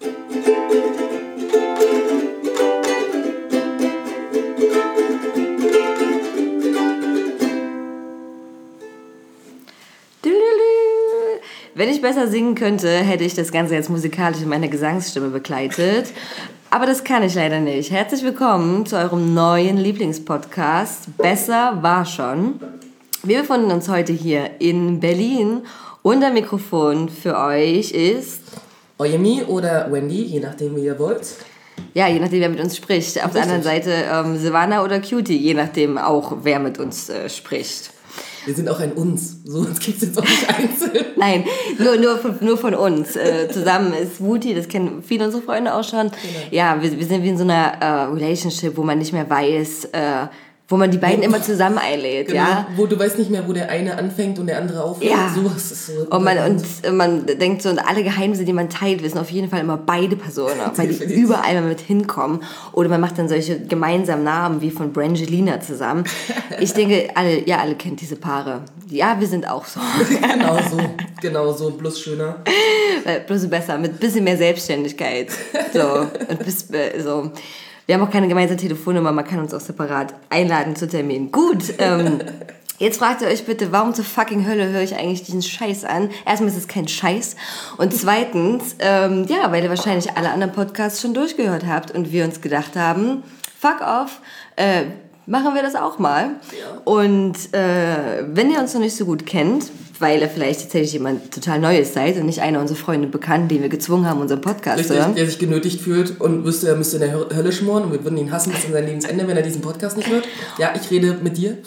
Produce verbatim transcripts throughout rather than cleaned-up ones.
Wenn ich besser singen könnte, hätte ich das Ganze jetzt musikalisch in meiner Gesangsstimme begleitet. Aber das kann ich leider nicht. Herzlich willkommen zu eurem neuen Lieblingspodcast Besser war schon. Wir befinden uns heute hier in Berlin und am Mikrofon für euch ist Oyemi oder Wendy, je nachdem, wie ihr wollt. Ja, je nachdem, wer mit uns spricht. Auf der anderen Seite ähm, Silvana oder Cutie, je nachdem auch, wer mit uns äh, spricht. Wir sind auch ein Uns, so uns gibt es jetzt auch nicht einzeln. Nein, nur, nur, von, nur von uns. Äh, zusammen ist Wuti, das kennen viele unserer Freunde auch schon. Genau. Ja, wir, wir sind wie in so einer äh, Relationship, wo man nicht mehr weiß, äh, wo man die beiden wo, immer zusammen einlädt. Genau, ja? Wo du weißt nicht mehr, wo der eine anfängt und der andere aufhört. Ja. So, das ist so und, man, und man denkt so, und alle Geheimnisse, die man teilt, wissen auf jeden Fall immer beide Personen, weil die überall mal mit hinkommen. Oder man macht dann solche gemeinsamen Namen wie von Brangelina zusammen. Ich denke, alle, ja, alle kennt diese Paare. Ja, wir sind auch so. Genau so, genau so, bloß schöner. Bloß besser, mit ein bisschen mehr Selbstständigkeit. So, und bis, so. Wir haben auch keine gemeinsame Telefonnummer, man kann uns auch separat einladen zu Terminen. Gut, ähm, jetzt fragt ihr euch bitte, warum zur fucking Hölle höre ich eigentlich diesen Scheiß an? Erstmal ist es kein Scheiß und zweitens, ähm, ja, weil ihr wahrscheinlich alle anderen Podcasts schon durchgehört habt und wir uns gedacht haben, fuck off, äh, machen wir das auch mal. Ja. Und äh, wenn ihr uns noch nicht so gut kennt, weil ihr vielleicht tatsächlich jemand total Neues seid und nicht einer unserer Freunde bekannt, den wir gezwungen haben, unseren Podcast Richtig, zu hören. Der sich genötigt fühlt und wüsste, er müsste in der Hölle schmoren und wir würden ihn hassen bis an sein Lebensende, wenn er diesen Podcast nicht hört. Ja, ich rede mit dir.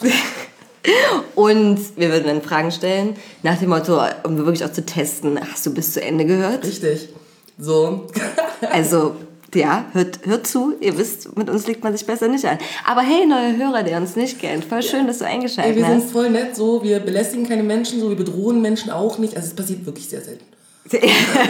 Und wir würden dann Fragen stellen, nach dem Motto, um wirklich auch zu testen, hast du bis zu Ende gehört? Richtig. So. Also... Ja, hört, hört zu, ihr wisst, mit uns legt man sich besser nicht an. Aber hey, neue Hörer, der uns nicht kennt, voll schön, dass du eingeschaltet hey, wir hast. Wir sind voll nett, so, wir belästigen keine Menschen, so, wir bedrohen Menschen auch nicht. Also es passiert wirklich sehr selten. Sehr,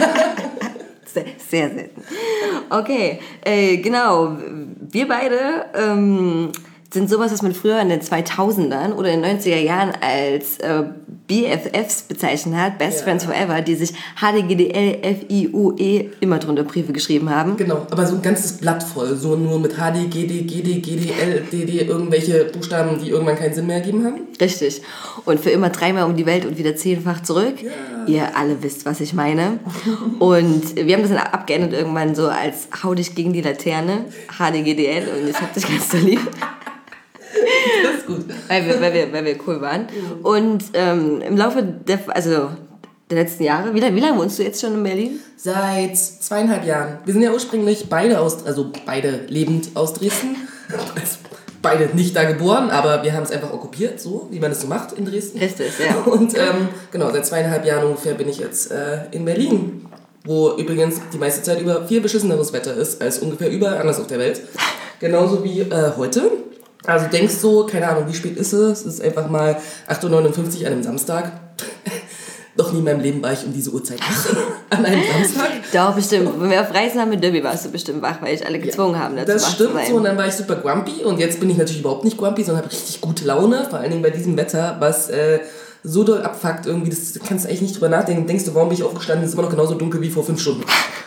sehr selten. Okay, äh, genau, wir beide ähm, sind sowas, was man früher in den zweitausendern oder in den neunziger Jahren als äh, B F Fs bezeichnet hat, Best ja. Friends Forever, die sich H D G D L F I U E immer drunter Briefe geschrieben haben. Genau, aber so ein ganzes Blatt voll, so nur mit H D, G D, G D, G D, L, D D, irgendwelche Buchstaben, die irgendwann keinen Sinn mehr ergeben haben. Richtig. Und für immer dreimal um die Welt und wieder zehnfach zurück. Ja. Ihr alle wisst, was ich meine. Und wir haben das dann abgeändert irgendwann so als Hau dich gegen die Laterne, H D G D L, und ich hab dich ganz so lieb. Das ist gut. Weil wir, weil wir, weil wir cool waren. Und ähm, im Laufe der, also der letzten Jahre, wie lange, wie lange wohnst du jetzt schon in Berlin? Seit zweieinhalb Jahren. Wir sind ja ursprünglich beide aus, also beide lebend aus Dresden. Beide nicht da geboren, aber wir haben es einfach okkupiert, so wie man es so macht in Dresden. Richtig, ja. Und ähm, genau, seit zweieinhalb Jahren ungefähr bin ich jetzt äh, in Berlin, wo übrigens die meiste Zeit über viel beschisseneres Wetter ist als ungefähr überall anders auf der Welt. Genauso wie äh, heute. Also denkst so, keine Ahnung, wie spät ist es? Es ist einfach mal acht Uhr neunundfünfzig an einem Samstag. Noch nie in meinem Leben war ich um diese Uhrzeit wach. An einem Samstag. Doch, bestimmt. Wenn wir auf Reisen haben mit Derby, warst du bestimmt wach, weil ich alle gezwungen ja, haben, dazu das wach stimmt zu sein. So, und dann war ich super grumpy. Und jetzt bin ich natürlich überhaupt nicht grumpy, sondern habe richtig gute Laune. Vor allen Dingen bei diesem Wetter, was äh, so doll abfuckt. Irgendwie, das kannst du eigentlich nicht drüber nachdenken. Denkst du, warum bin ich aufgestanden? Es ist immer noch genauso dunkel wie vor fünf Stunden.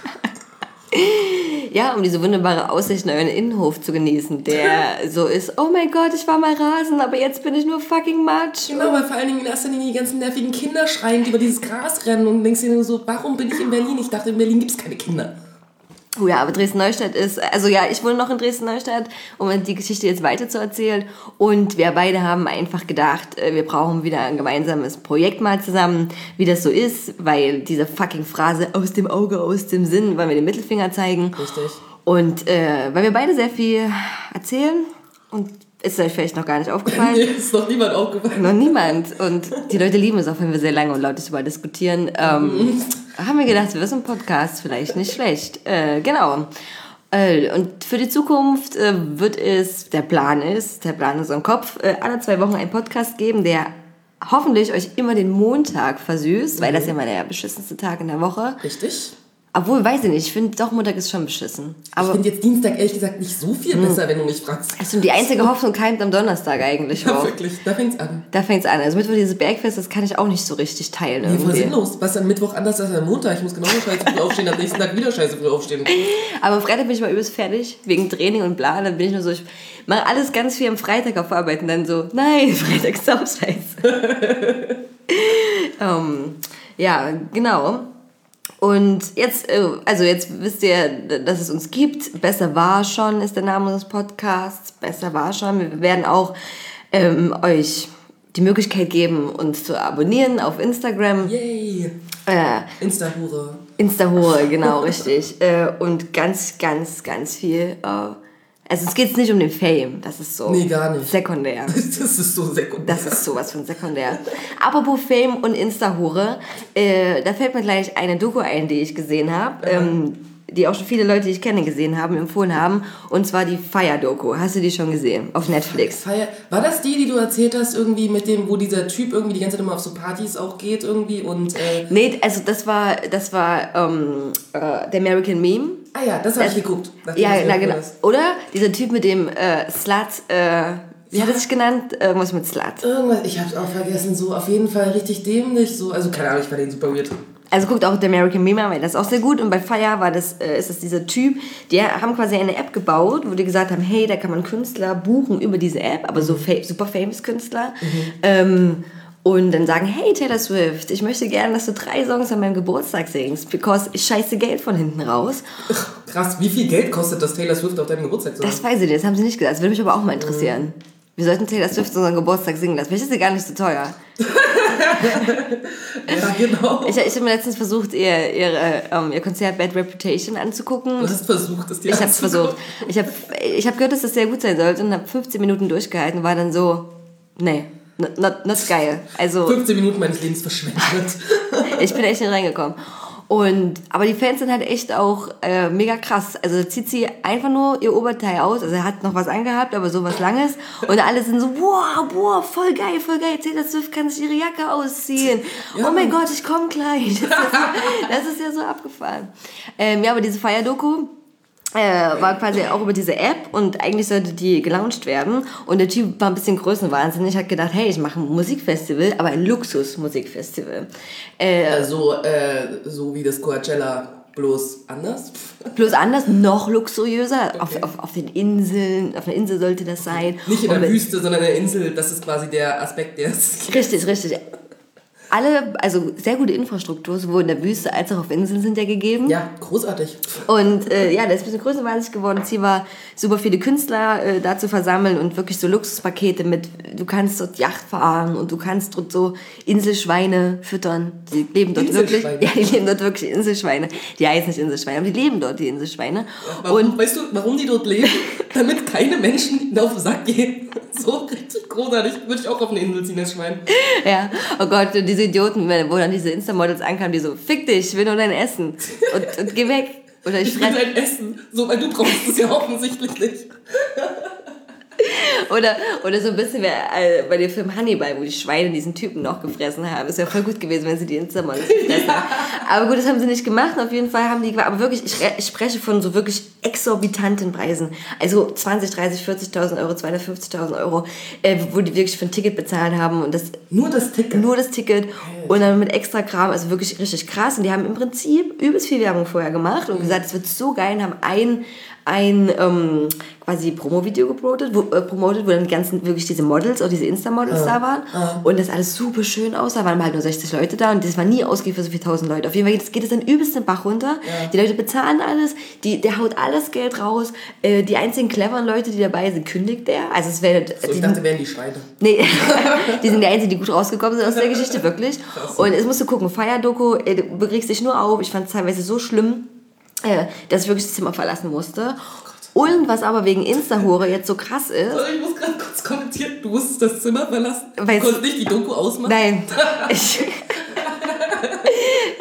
Ja, um diese wunderbare Aussicht in euren Innenhof zu genießen, der so ist, oh mein Gott, ich war mal rasen, aber jetzt bin ich nur fucking Matsch. Genau, weil vor allen Dingen in erster Linie die ganzen nervigen Kinder schreien, die über dieses Gras rennen und denkst dir nur so, warum bin ich in Berlin? Ich dachte, in Berlin gibt es keine Kinder. Oh ja, aber Dresden-Neustadt ist, also ja, ich wohne noch in Dresden-Neustadt, um die Geschichte jetzt weiter zu erzählen. Und wir beide haben einfach gedacht, wir brauchen wieder ein gemeinsames Projekt mal zusammen, wie das so ist, weil diese fucking Phrase aus dem Auge, aus dem Sinn, weil wir den Mittelfinger zeigen. Richtig. Und äh, weil wir beide sehr viel erzählen und ist euch vielleicht noch gar nicht aufgefallen. Nee, ist noch niemand aufgefallen. Noch niemand. Und die Leute lieben es auch, wenn wir sehr lange und laut darüber diskutieren. Ähm, haben wir gedacht, wir wissen ein Podcast, vielleicht nicht schlecht. Äh, genau. Äh, und für die Zukunft äh, wird es, der Plan ist, der Plan ist im Kopf, äh, alle zwei Wochen einen Podcast geben, der hoffentlich euch immer den Montag versüßt, mhm. weil das ja mal der beschissenste Tag in der Woche. Richtig. Obwohl, weiß ich nicht, ich finde doch, Montag ist schon beschissen. Aber ich finde jetzt Dienstag ehrlich gesagt nicht so viel mh. besser, wenn du mich fragst. Also die einzige Hoffnung keimt am Donnerstag eigentlich Ja, auch. wirklich, da fängt's an. Da fängt's an. Also Mittwoch dieses Bergfest, das kann ich auch nicht so richtig teilen. Nee, irgendwie. voll sinnlos. Was am Mittwoch anders als am Montag? Ich muss genauso scheiße früh aufstehen, am nächsten Tag wieder scheiße früh aufstehen. Aber am Freitag bin ich mal übelst fertig, wegen Training und bla. Dann bin ich nur so, ich mache alles ganz viel am Freitag auf Arbeit und dann so, nein, Freitag ist auch scheiße. um, ja, genau. Und jetzt, also jetzt wisst ihr, dass es uns gibt. Besser war schon ist der Name unseres Podcasts. Besser war schon. Wir werden auch ähm, euch die Möglichkeit geben, uns zu abonnieren auf Instagram. Yay! Äh, Insta-Hure. Insta-Hure, genau, richtig. Äh, und ganz, ganz, ganz viel. Äh, also es geht nicht um den Fame, das ist so nee, gar nicht. sekundär. Das ist so sekundär. Das ist sowas von sekundär. Apropos Fame und Insta-Hure, äh, da fällt mir gleich eine Doku ein, die ich gesehen habe, ähm, die auch schon viele Leute, die ich kenne, gesehen haben, empfohlen haben. Und zwar die Fire-Doku. Hast du die schon gesehen? Auf Netflix. Fire. War das die, die du erzählt hast, irgendwie mit dem, wo dieser Typ irgendwie die ganze Zeit immer auf so Partys auch geht irgendwie und... Äh Nee, also das war, das war ähm, äh, der American Meme. Ah ja, das habe ich geguckt. Ja, na genau. Oder? Dieser Typ mit dem äh, Slut, äh, wie hat er sich genannt? Irgendwas mit Slut. Irgendwas, ich hab's auch vergessen, so auf jeden Fall richtig dämlich, so, also keine Ahnung, ich fand den super weird. Also guckt auch der American Meme an, weil das ist auch sehr gut. Und bei Fire war das, äh, ist das dieser Typ, die haben quasi eine App gebaut, wo die gesagt haben, hey, da kann man Künstler buchen über diese App, aber so fa- super famous Künstler. Mhm. Ähm, und dann sagen, hey Taylor Swift, ich möchte gerne, dass du drei Songs an meinem Geburtstag singst, because ich scheiße Geld von hinten raus. Krass, wie viel Geld kostet das Taylor Swift auf deinem Geburtstag? Das weiß ich nicht, das haben sie nicht gesagt, das würde mich aber auch mal interessieren. Mhm. Wir sollten Taylor Swift unseren Geburtstag singen lassen. Vielleicht ist sie gar nicht so teuer. Ja, genau. Ich, ich habe mir letztens versucht, ihr, ihr, ähm, ihr Konzert Bad Reputation anzugucken. Du hast versucht, es dir Ich habe es versucht. Ich habe ich hab gehört, dass das sehr gut sein sollte und habe fünfzehn Minuten durchgehalten und war dann so, nee, not, not, not geil. Also, fünfzehn Minuten meines Lebens verschwendet. Ich bin echt nicht reingekommen. Und, aber die Fans sind halt echt auch äh, mega krass. Also zieht sie einfach nur ihr Oberteil aus. Also er hat noch was angehabt, aber so was Langes. Und alle sind so, wow, wow, voll geil, voll geil. Taylor Swift kann sich ihre Jacke ausziehen. Ja, oh mein Gott, ich komme gleich. Das ist, so, das ist ja so abgefahren. Ähm, ja, aber diese Fire-Doku äh, war quasi auch über diese App und eigentlich sollte die gelauncht werden. Und der Typ war ein bisschen größenwahnsinnig, hat gedacht, hey, ich mache ein Musikfestival, aber ein Luxus-Musikfestival. Äh, also äh, so wie das Coachella, bloß anders? Bloß anders, noch luxuriöser. Okay. Auf, auf, auf den Inseln, auf einer Insel sollte das sein. Nicht in der und Wüste, sondern in der Insel, das ist quasi der Aspekt, der ist. Richtig, richtig. Alle, also sehr gute Infrastruktur, sowohl in der Wüste als auch auf Inseln sind ja gegeben. Ja, großartig. Und äh, ja, der ist ein bisschen größenwahnsinnig geworden. Ziel war, super viele Künstler äh, da zu versammeln und wirklich so Luxuspakete mit, du kannst dort Yacht fahren und du kannst dort so Inselschweine füttern. Die leben dort wirklich. Ja, die leben dort wirklich Inselschweine. Die heißen nicht Inselschweine, aber die leben dort, die Inselschweine. Ja, warum, und weißt du, warum die dort leben? Damit keine Menschen ihnen auf den Sack gehen. So richtig großartig. Würde ich auch auf eine Insel ziehen, das Schwein. Ja, oh Gott, diese Idioten, wo dann diese Insta-Models ankamen, die so, fick dich, ich will nur dein Essen und, und geh weg. Oder ich, ich will dein Essen, so, weil du brauchst es ja offensichtlich nicht. Oder, oder so ein bisschen wie äh, bei dem Film Hannibal, wo die Schweine diesen Typen noch gefressen haben. Das wäre voll gut gewesen, wenn sie die Insta-Models gefressen haben. Aber gut, das haben sie nicht gemacht. Auf jeden Fall haben die, aber wirklich, ich, ich spreche von so wirklich exorbitanten Preisen. Also zwanzig, dreißig, vierzigtausend Euro, zweihundertfünfzigtausend Euro, äh, wo die wirklich für ein Ticket bezahlt haben. Und das, nur das Ticket? Nur das Ticket. Und dann mit extra Kram, also wirklich richtig krass. Und die haben im Prinzip übelst viel Werbung vorher gemacht und gesagt, es wird so geil, und haben ein ein ähm, quasi Promo-Video gepromotet, wo, äh, promotet, wo dann die ganzen, wirklich diese Models, auch diese Insta-Models uh, da waren uh. und das alles super schön aussah, waren halt nur sechzig Leute da und das war nie ausgegeben für so viele tausend Leute. Auf jeden Fall geht, geht es dann übelst den Bach runter, ja. Die Leute bezahlen alles, die, der haut alles Geld raus, äh, die einzigen cleveren Leute, die dabei sind, kündigt der. Also es wäre, so, ich dachte, wären die Schweine. Nee, die sind die einzigen, die gut rausgekommen sind aus der Geschichte, wirklich. Krass. Und es musst du gucken, Fire-Doku, äh, du begriffst dich nur auf, ich fand es teilweise so schlimm, äh, dass ich wirklich das Zimmer verlassen musste. Und was aber wegen Insta-Hure jetzt so krass ist... Also ich muss gerade kurz kommentieren, du musstest das Zimmer verlassen? Du konntest nicht die Doku ausmachen? Nein. Ich,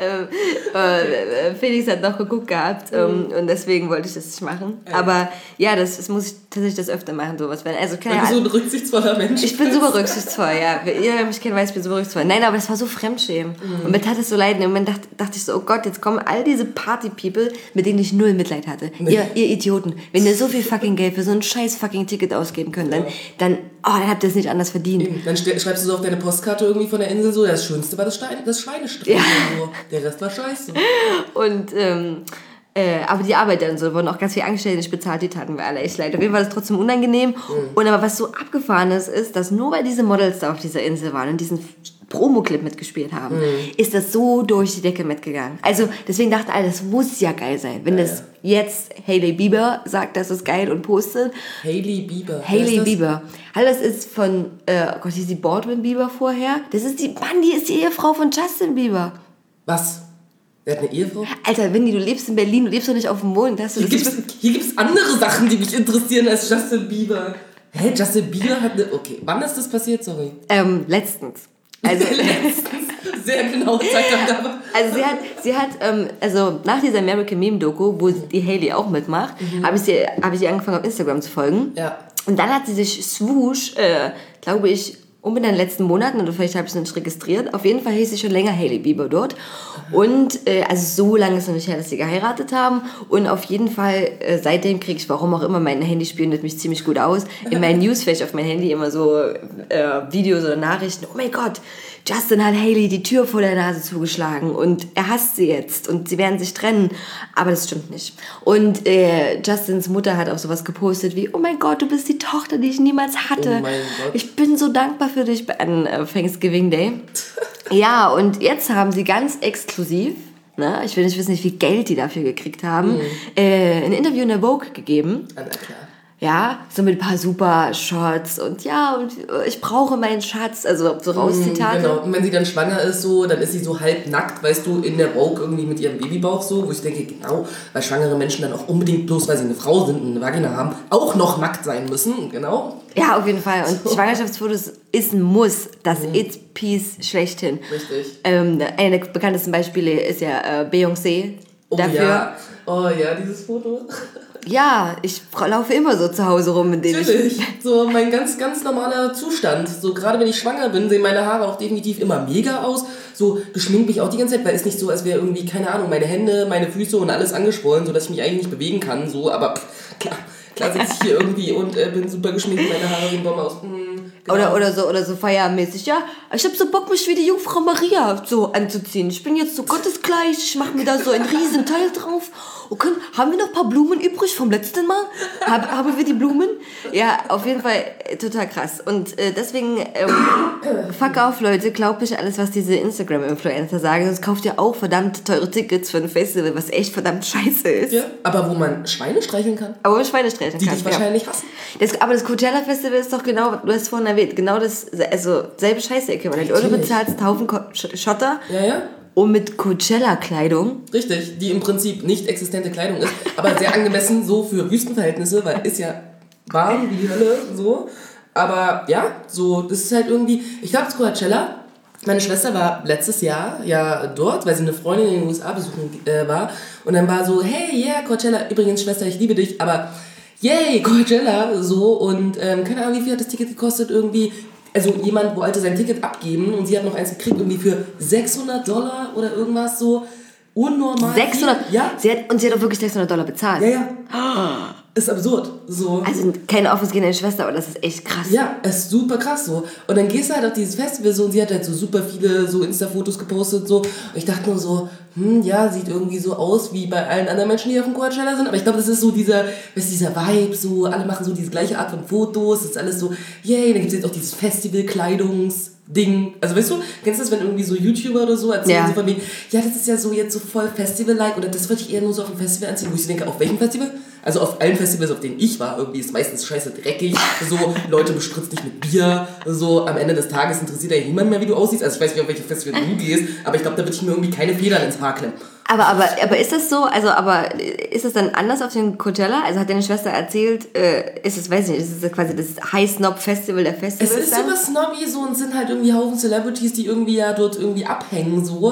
äh, Felix hat noch geguckt gehabt ähm, und deswegen wollte ich das nicht machen. Ja. Aber ja, das, das muss ich tatsächlich das öfter machen, sowas. Also, Weil du so ein rücksichtsvoller Mensch Ich bin bist. super rücksichtsvoll, ja. Ihr mich kennt, weiß, ich bin super rücksichtsvoll. Nein, aber das war so Fremdschämen. Mhm. Und mir tat es so leid. Und im Moment dachte, dachte ich so, oh Gott, jetzt kommen all diese Party-People, mit denen ich null Mitleid hatte. Nee. Ihr, ihr Idioten, wenn ihr so viel fucking Geld für so ein scheiß fucking Ticket ausgeben könnt, dann, ja. dann, oh, dann habt ihr es nicht anders verdient. Eben. Dann schreibst du so auf deine Postkarte irgendwie von der Insel so, das Schönste war das, Stein, das Schweinestrich. Ja. So. Der Rest war scheiße. Und, ähm, Äh, aber die Arbeit dann so, wurden auch ganz viele Angestellte nicht bezahlt, die taten wir alle echt leid. Auf jeden Fall war das trotzdem unangenehm. Mhm. Und aber was so abgefahren ist, ist, dass nur weil diese Models da auf dieser Insel waren und diesen Promo-Clip mitgespielt haben, mhm. ist das so durch die Decke mitgegangen. Also deswegen dachte alle, das muss ja geil sein. Wenn ja, das ja. jetzt Hailey Bieber sagt, das ist geil und postet. Hailey Bieber. Hailey Bieber. Hallo, das ist von, äh, oh Gott, hieß die Baldwin Bieber vorher? Das ist die, Mann, die ist die Ehefrau von Justin Bieber. Was? Der hat eine Ehefrau? Alter, Wendy, du lebst in Berlin, du lebst doch nicht auf dem Mond. Hast du hier gibt es andere Sachen, die mich interessieren als Justin Bieber. Hä, Justin Bieber hat eine... Okay, wann ist das passiert, sorry? Ähm, letztens. Also, letztens. Sehr genau Zeitangabe. Also sie hat, sie hat ähm, also nach dieser American Meme Doku, wo die Hailey auch mitmacht, mhm. habe ich, sie, hab ich sie angefangen auf Instagram zu folgen. Ja. Und dann hat sie sich Swoosh, äh, glaube ich, unbedingt in den letzten Monaten, oder vielleicht habe ich es nicht registriert, auf jeden Fall hieß sie schon länger Hailey Bieber dort. Und äh, also so lange ist es noch nicht her, dass sie geheiratet haben. Und auf jeden Fall, äh, seitdem kriege ich, warum auch immer, mein Handy spioniert mich ziemlich gut aus. In meinen Newsflash auf mein Handy immer so äh, Videos oder Nachrichten. Oh mein Gott, Justin hat Hailey die Tür vor der Nase zugeschlagen und er hasst sie jetzt und sie werden sich trennen. Aber das stimmt nicht. Und äh, Justins Mutter hat auch sowas gepostet wie, oh mein Gott, du bist die Tochter, die ich niemals hatte. Oh mein Gott. Ich bin so dankbar für dich an äh, Thanksgiving Day. Ja, und jetzt haben sie ganz exklusiv, ne, ich will nicht wissen, wie viel Geld die dafür gekriegt haben, mhm. äh, ein Interview in der Vogue gegeben. Ah, na klar. Ja, so mit ein paar super Shots und ja, und ich brauche meinen Schatz, also so Rauszitate. Mm, genau, und wenn sie dann schwanger ist, so, dann ist sie so halb nackt, weißt du, in der Vogue irgendwie mit ihrem Babybauch so, wo ich denke, genau, weil schwangere Menschen dann auch unbedingt, bloß weil sie eine Frau sind und eine Vagina haben, auch noch nackt sein müssen, genau. Ja, auf jeden Fall. Und so. Schwangerschaftsfotos ist ein Muss, das mm. It's-Piece schlechthin. Richtig. Ähm, eine der bekanntesten Beispiele ist ja äh, Beyoncé. Oh dafür. Ja, oh ja, dieses Foto. Ja, ich laufe immer so zu Hause rum mit dem. Natürlich, so mein ganz, ganz normaler Zustand. So gerade wenn ich schwanger bin, sehen meine Haare auch definitiv immer mega aus. So geschminkt mich auch die ganze Zeit, weil es nicht so, als wäre irgendwie, keine Ahnung, meine Hände, meine Füße und alles angeschwollen, sodass ich mich eigentlich nicht bewegen kann. So, aber pff, klar, klar sitze ich hier irgendwie und äh, bin super geschminkt, meine Haare sehen Bombe aus. Mm, genau. Oder, oder so, oder so feiermäßig, ja. Ich hab so Bock, mich wie die Jungfrau Maria so anzuziehen. Ich bin jetzt so gottesgleich, ich mache mir da so ein riesen Teil drauf. Okay, haben wir noch ein paar Blumen übrig vom letzten Mal? Hab, haben wir die Blumen? Ja, auf jeden Fall äh, total krass. Und äh, deswegen, ähm, fuck auf, Leute, glaubt nicht alles, was diese Instagram-Influencer sagen. Sonst kauft ihr auch verdammt teure Tickets für ein Festival, was echt verdammt scheiße ist. Ja, aber wo man Schweine streicheln kann. Aber wo man Schweine streicheln die kann. Die dich wahrscheinlich ja. hassen. Das, aber das Coachella-Festival ist doch genau, du hast vorhin erwähnt, genau das, also selbe Scheiße-Äquivalent. Oder du bezahlst einen Haufen Schotter. Ja, ja. Und mit Coachella-Kleidung. Richtig, die im Prinzip nicht existente Kleidung ist, aber sehr angemessen so für Wüstenverhältnisse, weil ist ja warm wie die Hölle, so. Aber ja, so, das ist halt irgendwie, ich glaube, Coachella, meine Schwester war letztes Jahr ja dort, weil sie eine Freundin in den U S A besuchen äh, war. Und dann war so, hey, ja, yeah, Coachella, übrigens, Schwester, ich liebe dich, aber yay, Coachella, so. Und ähm, keine Ahnung, wie viel hat das Ticket gekostet, irgendwie. Also jemand wollte sein Ticket abgeben und sie hat noch eins gekriegt, irgendwie für sechshundert Dollar oder irgendwas so. Unnormal. sechshundert? Ja. Sie hat, und sie hat auch wirklich sechshundert Dollar bezahlt? Ja, ja. Oh. Ist absurd. So. Also keine aufgehende Schwester, aber das ist echt krass. Ja, ist super krass so. Und dann gehst du halt auf dieses Festival so und sie hat halt so super viele so Insta-Fotos gepostet so. Und ich dachte nur so, hm, ja, sieht irgendwie so aus wie bei allen anderen Menschen, die auf dem Coachella sind. Aber ich glaube, das ist so dieser, weißt du, dieser Vibe, so, alle machen so diese gleiche Art von Fotos. Das ist alles so, yay, dann gibt es jetzt auch dieses Festival-Kleidungs- Ding, also weißt du, kennst du das, wenn irgendwie so YouTuber oder so erzählen, ja. so von wegen, ja, das ist ja so jetzt so voll Festival-like oder das würde ich eher nur so auf dem Festival anziehen, wo ich so denke, auf welchem Festival? Also auf allen Festivals, auf denen ich war, irgendwie ist meistens scheiße dreckig, so, Leute bespritzt dich mit Bier, so, am Ende des Tages interessiert ja niemand mehr, wie du aussiehst, also ich weiß nicht, auf welche Festival du gehst, aber ich glaube, da würde ich mir irgendwie keine Federn ins Haar klemmen. Aber, aber, aber ist das so, also, aber ist das dann anders auf dem Coachella? Also hat deine Schwester erzählt, äh, ist es, weiß ich nicht, ist es quasi das High-Snob-Festival der Festivals? Es ist dann? Super snobby so und sind halt irgendwie Haufen Celebrities, die irgendwie ja dort irgendwie abhängen, so.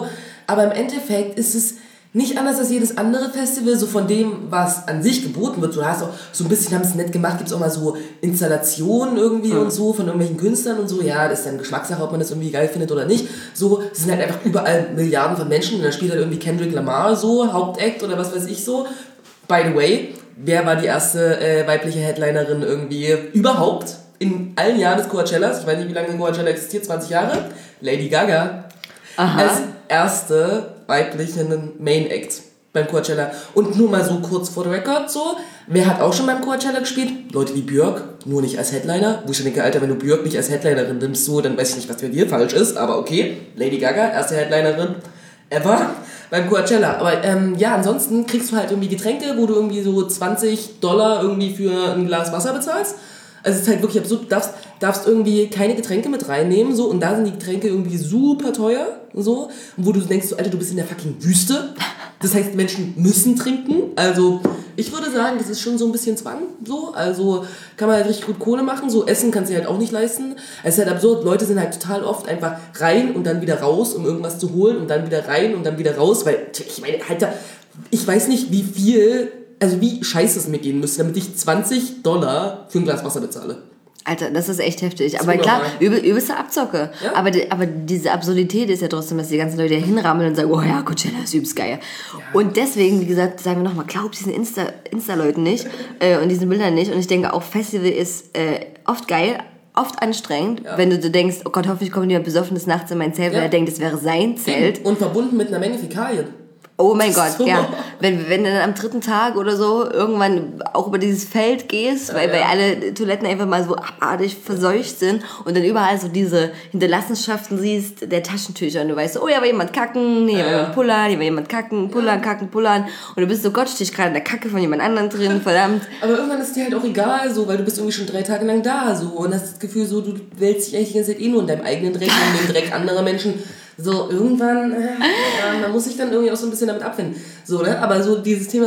aber im Endeffekt ist es nicht anders als jedes andere Festival, so von dem, was an sich geboten wird. Du hast auch so ein bisschen, haben es nett gemacht, gibt es auch mal so Installationen irgendwie mhm. und so von irgendwelchen Künstlern und so. Ja, das ist dann Geschmackssache, ob man das irgendwie geil findet oder nicht. So, es sind halt einfach überall Milliarden von Menschen und da spielt halt irgendwie Kendrick Lamar so, Hauptact oder was weiß ich so. By the way, wer war die erste äh, weibliche Headlinerin irgendwie überhaupt in allen Jahren des Coachellas? Ich weiß nicht, wie lange Coachella existiert, zwanzig Jahre? Lady Gaga. Aha. Als erste weiblichen Main Act beim Coachella. Und nur mal so kurz vor the record so, wer hat auch schon beim Coachella gespielt? Leute wie Björk, nur nicht als Headliner. Wo ich denke, Alter, wenn du Björk nicht als Headlinerin nimmst, so, dann weiß ich nicht, was bei dir falsch ist, aber okay. Lady Gaga, erste Headlinerin ever beim Coachella. Aber ähm, ja, ansonsten kriegst du halt irgendwie Getränke, wo du irgendwie so zwanzig Dollar irgendwie für ein Glas Wasser bezahlst. Also es ist halt wirklich absurd, du darfst, darfst irgendwie keine Getränke mit reinnehmen, so, und da sind die Getränke irgendwie super teuer, so, wo du denkst, so, Alter, du bist in der fucking Wüste. Das heißt, Menschen müssen trinken. Also ich würde sagen, das ist schon so ein bisschen Zwang, so, also kann man halt richtig gut Kohle machen, so, Essen kannst du halt auch nicht leisten. Es ist halt absurd, Leute sind halt total oft einfach rein und dann wieder raus, um irgendwas zu holen und dann wieder rein und dann wieder raus, weil, ich meine, Alter, ich weiß nicht, wie viel... Also wie scheiße es mir gehen müsste, damit ich zwanzig Dollar für ein Glas Wasser bezahle. Alter, das ist echt heftig. Das aber klar, übel, übelste Abzocke. Ja? Aber, die, aber diese Absurdität ist ja trotzdem, dass die ganzen Leute hier hinrammeln und sagen, oh ja, Coachella ist übelst geil. Ja. Und deswegen, wie gesagt, sagen wir nochmal, glaubt diesen Insta, Insta-Leuten nicht äh, und diesen Bildern nicht. Und ich denke auch, Festival ist äh, oft geil, oft anstrengend, ja. wenn du, du denkst, oh Gott, hoffentlich kommt jemand besoffenes nachts in mein Zelt, ja. weil er denkt, es wäre sein Zelt. Und verbunden mit einer Menge Fäkalien. Oh mein Gott, so. ja. Wenn, wenn du dann am dritten Tag oder so irgendwann auch über dieses Feld gehst, ja, weil, ja. weil alle Toiletten einfach mal so abartig verseucht sind und dann überall so diese Hinterlassenschaften siehst der Taschentücher und du weißt so, oh, ja, war jemand kacken, nee, ja, war jemand pullern, hier war jemand kacken, pullern, ja. kacken, pullern und du bist so, Gott, stehst gerade in der Kacke von jemand anderem drin, verdammt. Aber irgendwann ist dir halt auch egal, so, weil du bist irgendwie schon drei Tage lang da, so, und hast das Gefühl so, du wälzt dich eigentlich die ganze Zeit eh nur in deinem eigenen Dreck und dem Dreck anderer Menschen. So, irgendwann, äh, ja, man muss sich dann irgendwie auch so ein bisschen damit abfinden. So, ne? Aber so dieses Thema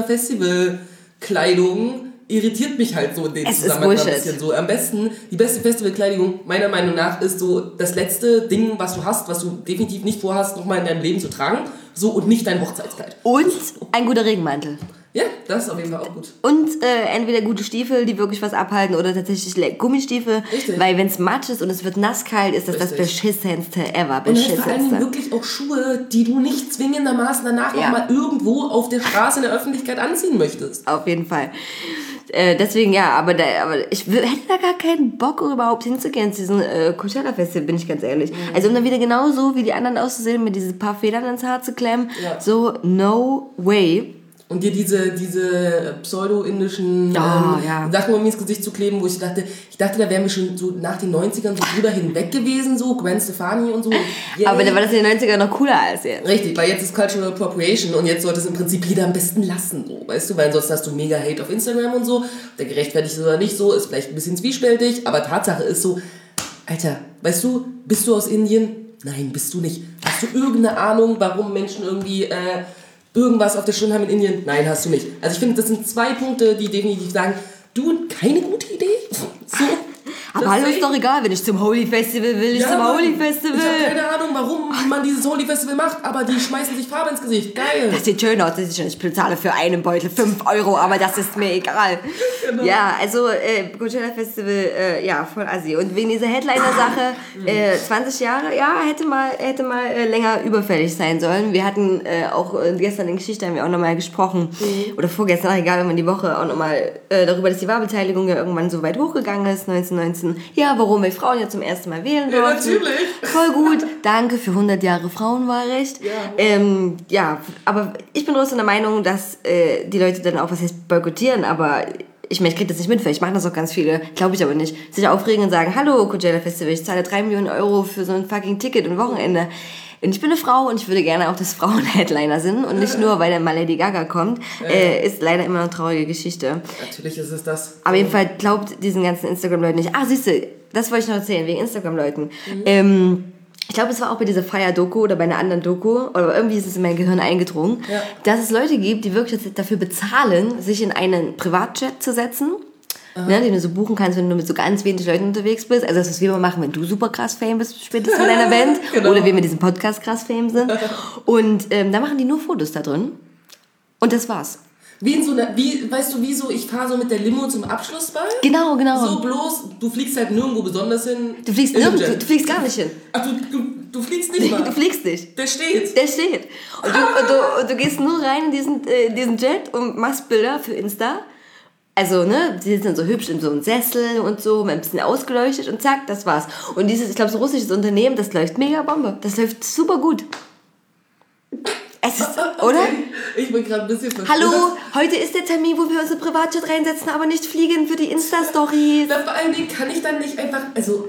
Festivalkleidung irritiert mich halt so in dem es Zusammenhang ein bisschen so. Am besten, die beste Festivalkleidung meiner Meinung nach ist so das letzte Ding, was du hast, was du definitiv nicht vorhast, nochmal in deinem Leben zu tragen. So, und nicht dein Hochzeitskleid. Und ein guter Regenmantel. Ja, das ist auf jeden Fall auch gut. Und äh, entweder gute Stiefel, die wirklich was abhalten, oder tatsächlich Gummistiefel. Richtig. Weil wenn es matsch ist und es wird nasskalt, ist das Richtig. Das beschissenste ever. Beschissenste. Und vor allem wirklich auch Schuhe, die du nicht zwingendermaßen danach ja. nochmal irgendwo auf der Straße in der Öffentlichkeit anziehen möchtest. Auf jeden Fall. Äh, deswegen ja, aber, da, aber ich hätte da gar keinen Bock, überhaupt hinzugehen zu diesem äh, Coachella-Festival, bin ich ganz ehrlich. Mhm. Also um dann wieder genauso wie die anderen auszusehen, mit diesen paar Federn ins Haar zu klemmen, ja. so no way. Und dir diese, diese pseudo-indischen oh, ähm, ja. Sachen um mir ins Gesicht zu kleben, wo ich dachte, ich dachte, da wären wir schon so nach den neunzigern so drüber hinweg gewesen, so Gwen Stefani und so. Yeah. Aber dann war das in den neunzigern noch cooler als jetzt. Richtig, weil jetzt ist Cultural Appropriation und jetzt sollte es im Prinzip jeder am besten lassen, so, weißt du, weil ansonsten hast du mega Hate auf Instagram und so, der gerechtfertigt ist oder nicht so, ist vielleicht ein bisschen zwiespältig, aber Tatsache ist so, Alter, weißt du, bist du aus Indien? Nein, bist du nicht. Hast du irgendeine Ahnung, warum Menschen irgendwie, äh, irgendwas auf der Stirn haben in Indien? Nein, hast du nicht. Also ich finde, das sind zwei Punkte, die definitiv sagen, du, keine gute Idee. So. Aber hallo, ist doch egal, wenn ich zum Holy Festival will, ich ja, zum Holy Festival. Ich habe keine Ahnung, warum man dieses Holy Festival macht, aber die schmeißen sich Farbe ins Gesicht. Geil. Das sieht schön aus, ich bezahle für einen Beutel fünf Euro, aber das ist mir egal. Genau. Ja, also äh, Coachella Festival, äh, ja, voll assi. Und wegen dieser Headliner-Sache, äh, zwanzig Jahre, ja, hätte mal, hätte mal äh, länger überfällig sein sollen. Wir hatten äh, auch äh, gestern in Geschichte haben wir auch nochmal gesprochen, mhm. oder vorgestern, egal, wenn man die Woche auch nochmal äh, darüber, dass die Wahlbeteiligung ja irgendwann so weit hochgegangen ist, neunzehnhundertneunzehn. Ja, warum wir Frauen ja zum ersten Mal wählen durften. Ja, natürlich. Voll gut. Danke für hundert Jahre Frauenwahlrecht. Ja, ähm, ja, aber ich bin trotzdem der Meinung, dass äh, die Leute dann auch, was heißt boykottieren, aber ich meine, ich kriege das nicht mit, vielleicht machen das auch ganz viele, glaube ich aber nicht, sich aufregen und sagen, hallo Coachella Festival, ich zahle drei Millionen Euro für so ein fucking Ticket und Wochenende. Und ich bin eine Frau und ich würde gerne auch, dass Frauen Headliner sind und nicht nur, weil dann mal Lady Gaga kommt. Ja. Äh, ist leider immer eine traurige Geschichte. Natürlich ist es das. Aber jedenfalls glaubt diesen ganzen Instagram-Leuten nicht. Ah, siehst du, das wollte ich noch erzählen, wegen Instagram-Leuten. Mhm. Ähm, ich glaube, es war auch bei dieser Fire-Doku oder bei einer anderen Doku, oder irgendwie ist es in mein Gehirn eingedrungen, ja. dass es Leute gibt, die wirklich dafür bezahlen, sich in einen Privatjet zu setzen ne, den du so buchen kannst, wenn du mit so ganz wenig Leuten unterwegs bist. Also das ist, wie wir machen, wenn du super krass Fame bist, spätestens in deiner Band. Genau. Oder wir mit diesem Podcast krass Fame sind. Und ähm, da machen die nur Fotos da drin. Und das war's. Wie in so einer, wie, weißt du, wie so, ich fahre so mit der Limo zum Abschlussball? Genau, genau. So bloß, du fliegst halt nirgendwo besonders hin. Du fliegst nirgendwo, du, du fliegst gar nicht hin. Ach, du, du, du fliegst nicht mal? Du fliegst nicht. Der steht. Der steht. Und du, und du, und du gehst nur rein in diesen, äh, diesen Jet und machst Bilder für Insta. Also, ne, die sind dann so hübsch in so einem Sessel und so, ein bisschen ausgeleuchtet und zack, das war's. Und dieses, ich glaube, so ein russisches Unternehmen, das läuft mega Bombe. Das läuft super gut. Es ist, oder? Ich bin gerade ein bisschen verstört. Hallo, heute ist der Termin, wo wir uns im Privatjet reinsetzen, aber nicht fliegen für die Insta-Stories. Na, vor allen Dingen kann ich dann nicht einfach, also,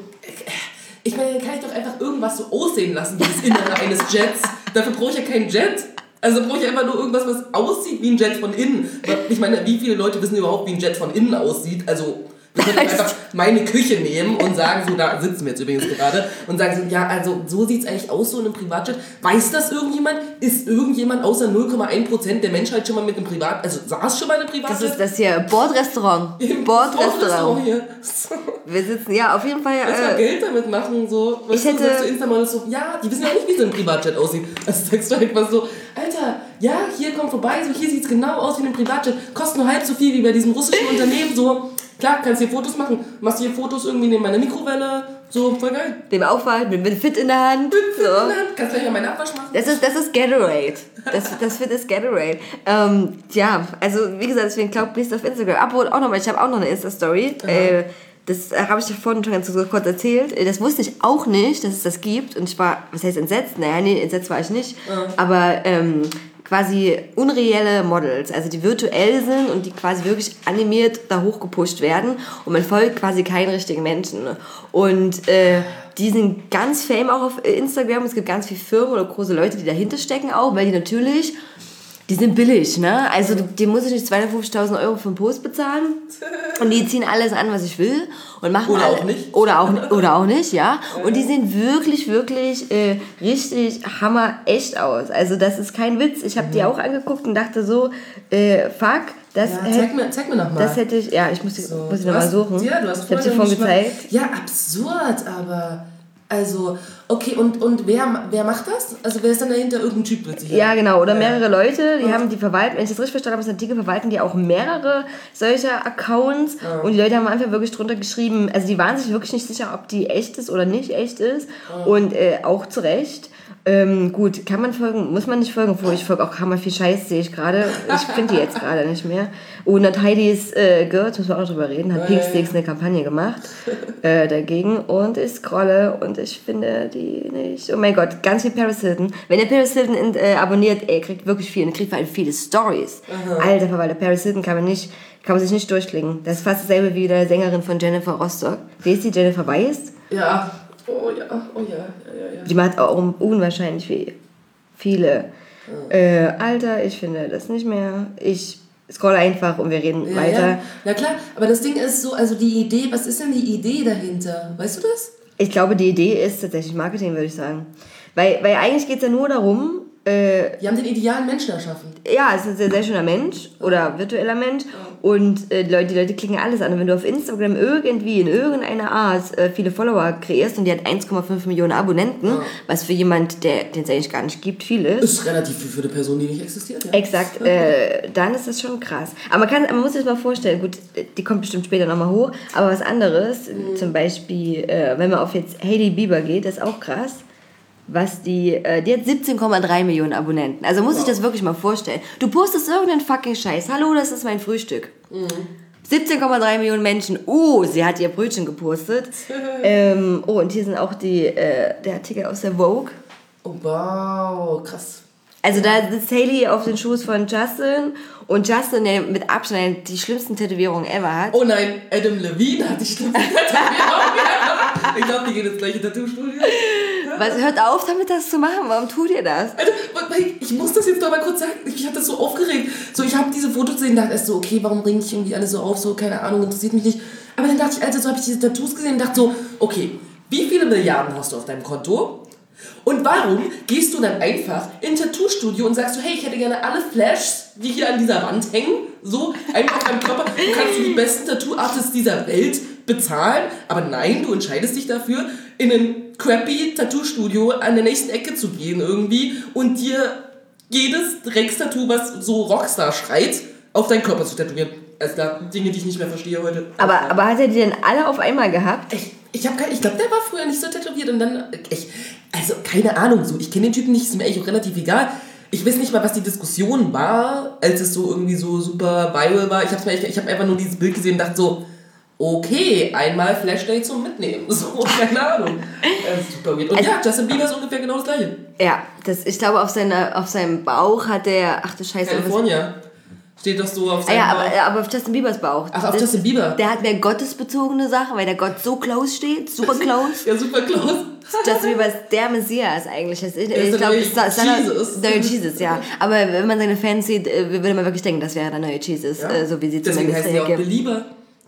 ich meine, kann ich doch einfach irgendwas so aussehen lassen, wie das Innere eines Jets. Dafür brauche ich ja keinen Jet. Also brauche ich einfach nur irgendwas, was aussieht wie ein Jet von innen. Ich meine, wie viele Leute wissen überhaupt, wie ein Jet von innen aussieht? Also, wir können einfach meine Küche nehmen und sagen, so, da sitzen wir jetzt übrigens gerade, und sagen so, ja, also so sieht es eigentlich aus, so in einem Privatjet. Weiß das irgendjemand? Ist irgendjemand außer null Komma eins Prozent der Menschheit schon mal mit einem Privat, also saß schon mal in einem Privatjet? Das ist das hier, Bordrestaurant. Bordrestaurant. Bordrestaurant hier. Wir sitzen, ja, auf jeden Fall. Lass mal äh, Geld damit machen, so. Weißt ich du, hätte, sagst du Insta-Models so, ja, die wissen ja nicht, wie so ein Privatjet aussieht. Also sagst du einfach so, Alter, ja, hier komm vorbei, so hier sieht es genau aus wie ein Privatjet, kostet nur halb so viel wie bei diesem russischen Unternehmen, so. Klar, kannst hier Fotos machen. Machst hier Fotos irgendwie neben meiner Mikrowelle. So, voll geil. Dem Aufwand, mit, mit Fit in der Hand. Mit Fit so. in der Hand. Kannst gleich mal meinen Abwasch machen. Das ist, das ist Gatorade. Das, das Fit ist Gatorade. Ähm, ja, also wie gesagt, deswegen glaubt nicht auf Instagram. Obwohl, auch nochmal, ich habe auch noch eine Insta-Story. Äh, das äh, habe ich dir vorhin schon ganz kurz erzählt. Das wusste ich auch nicht, dass es das gibt. Und ich war, was heißt entsetzt? Naja, nee, entsetzt war ich nicht. Ja. Aber ähm, quasi unreelle Models, also die virtuell sind und die quasi wirklich animiert da hochgepusht werden und man folgt quasi keinen richtigen Menschen. Und äh, die sind ganz fame auch auf Instagram. Es gibt ganz viele Firmen oder große Leute, die dahinter stecken auch, weil die natürlich, die sind billig, ne? Also dem muss ich nicht zweihundertfünfzigtausend Euro für einen Post bezahlen und die ziehen alles an, was ich will und machen oder alle, auch nicht oder auch oder auch nicht, ja. Und die sehen wirklich wirklich äh, richtig hammer echt aus. Also das ist kein Witz. Ich habe mhm. die auch angeguckt und dachte so, äh, fuck. Das ja, hätte, zeig, mir, zeig mir noch mal. Das hätte ich, ja, ich muss, so, muss ich noch mal suchen. Ja, du hast ich habe sie vorhin gezeigt. Ja, absurd, aber also, okay, und, und wer, wer macht das? Also wer ist dann dahinter? Irgendein Typ plötzlich? Ja, genau, oder mehrere Leute, die ja. haben die verwalten, wenn ich das richtig verstanden habe, das Artikel verwalten die auch mehrere solcher Accounts ja. und die Leute haben einfach wirklich drunter geschrieben, also die waren sich wirklich nicht sicher, ob die echt ist oder nicht echt ist ja. und äh, auch zu Recht. Ähm, gut, kann man folgen, muss man nicht folgen, wo ich folge auch hammer viel Scheiß, sehe ich gerade. Ich finde die jetzt gerade nicht mehr. Und hat Heidi's äh, Girls, müssen wir auch noch drüber reden, hat Pinksticks eine Kampagne gemacht äh, dagegen und ich scrolle und ich finde die nicht. Oh mein Gott, ganz viel Paris Hilton. Wenn ihr Paris Hilton in, äh, abonniert, ey, kriegt wirklich viel, und kriegt vor allem viele Stories. Alter, weil der Paris Hilton kann man nicht, kann man sich nicht durchklicken. Das ist fast dasselbe wie der Sängerin von Jennifer Rostock. Wie ist die, Jennifer Weiss? Ja. Oh ja, oh ja, ja, ja, ja. Die macht auch unwahrscheinlich viel, viele. Ja. Äh, Alter, ich finde das nicht mehr. Ich scroll einfach und wir reden ja, weiter. Ja. ja klar, aber das Ding ist so, also die Idee, was ist denn die Idee dahinter? Weißt du das? Ich glaube, die Idee ist tatsächlich Marketing, würde ich sagen. Weil, weil eigentlich geht es ja nur darum, Äh, die haben den idealen Menschen erschaffen. Ja, es ist ein sehr, sehr schöner Mensch oder virtueller Mensch und äh, die, Leute, die Leute klicken alles an. Und wenn du auf Instagram irgendwie in irgendeiner Art äh, viele Follower kreierst und die hat eins Komma fünf Millionen Abonnenten, ja. was für jemand, der den es eigentlich gar nicht gibt, viel ist. Ist relativ viel für eine Person, die nicht existiert. Ja. Exakt, äh, dann ist das schon krass. Aber man, kann, man muss sich das mal vorstellen, gut, die kommt bestimmt später nochmal hoch, aber was anderes, mhm. zum Beispiel, äh, wenn man auf jetzt Hailey Bieber geht, das ist auch krass. Was die, äh, die hat siebzehn Komma drei Millionen Abonnenten. Also muss ich das wirklich mal vorstellen. Du postest irgendeinen fucking Scheiß. Hallo, das ist mein Frühstück. Mhm. siebzehn Komma drei Millionen Menschen. Oh, sie hat ihr Brötchen gepostet. ähm, oh, und hier sind auch die, äh, der Artikel aus der Vogue. Oh, wow, krass. Also da sitzt Hailey auf den Schoß von Justin und Justin, der mit Abstand die schlimmsten Tätowierungen ever hat. Oh nein, Adam Levine hat die schlimmsten Tätowierungen ever. Ich glaube, die geht ins gleiche Tattoo-Studio. Was, hört auf damit, das zu machen. Warum tut ihr das? Alter, ich muss das jetzt doch mal kurz sagen. Ich habe das so aufgeregt. So, ich habe diese Fotos gesehen und dachte erst so, okay, warum bringe ich irgendwie alles so auf? So, keine Ahnung, interessiert mich nicht. Aber dann dachte ich, also so habe ich diese Tattoos gesehen und dachte so, okay, wie viele Milliarden hast du auf deinem Konto? Und warum gehst du dann einfach in ein Tattoo-Studio und sagst so, hey, ich hätte gerne alle Flashs die hier an dieser Wand hängen, so, einfach auf deinem Körper. Du kannst die besten Tattoo-Artists dieser Welt bezahlen, aber nein, du entscheidest dich dafür, in ein crappy Tattoo-Studio an der nächsten Ecke zu gehen irgendwie und dir jedes Dreckstattoo, was so Rockstar schreit, auf deinen Körper zu tätowieren. Also da Dinge, die ich nicht mehr verstehe heute. Aber, aber hat er die denn alle auf einmal gehabt? Ich, ich, hab kein, ich glaube, der war früher nicht so tätowiert und dann, ich, also keine Ahnung, so, ich kenne den Typen nicht, ist mir eigentlich auch relativ egal. Ich weiß nicht mal, was die Diskussion war, als es so irgendwie so super viral war. Ich habe ich hab einfach nur dieses Bild gesehen und dachte so, okay, einmal Flashday zum Mitnehmen. So, keine Ahnung. Äh, super weird. Und also, ja, Justin Bieber ist ungefähr genau das Gleiche. Ja, das, ich glaube, auf, seine, auf seinem Bauch hat der, ach du Scheiße. California. Steht doch so auf seinem ah, ja, Bauch. aber, aber auf Justin Biebers Bauch. Ach, auf das, Justin Bieber. Der hat mehr gottesbezogene Sachen, weil der Gott so close steht, super close. Ja, super close. Justin Bieber ist der Messias eigentlich. Ich, ich der glaube, es ist der Jesus. neue Jesus, ja. Aber wenn man seine Fans sieht, würde man wirklich denken, das wäre der neue Jesus, ja. So wie sie Deswegen zumindest heißt er auch Belieber.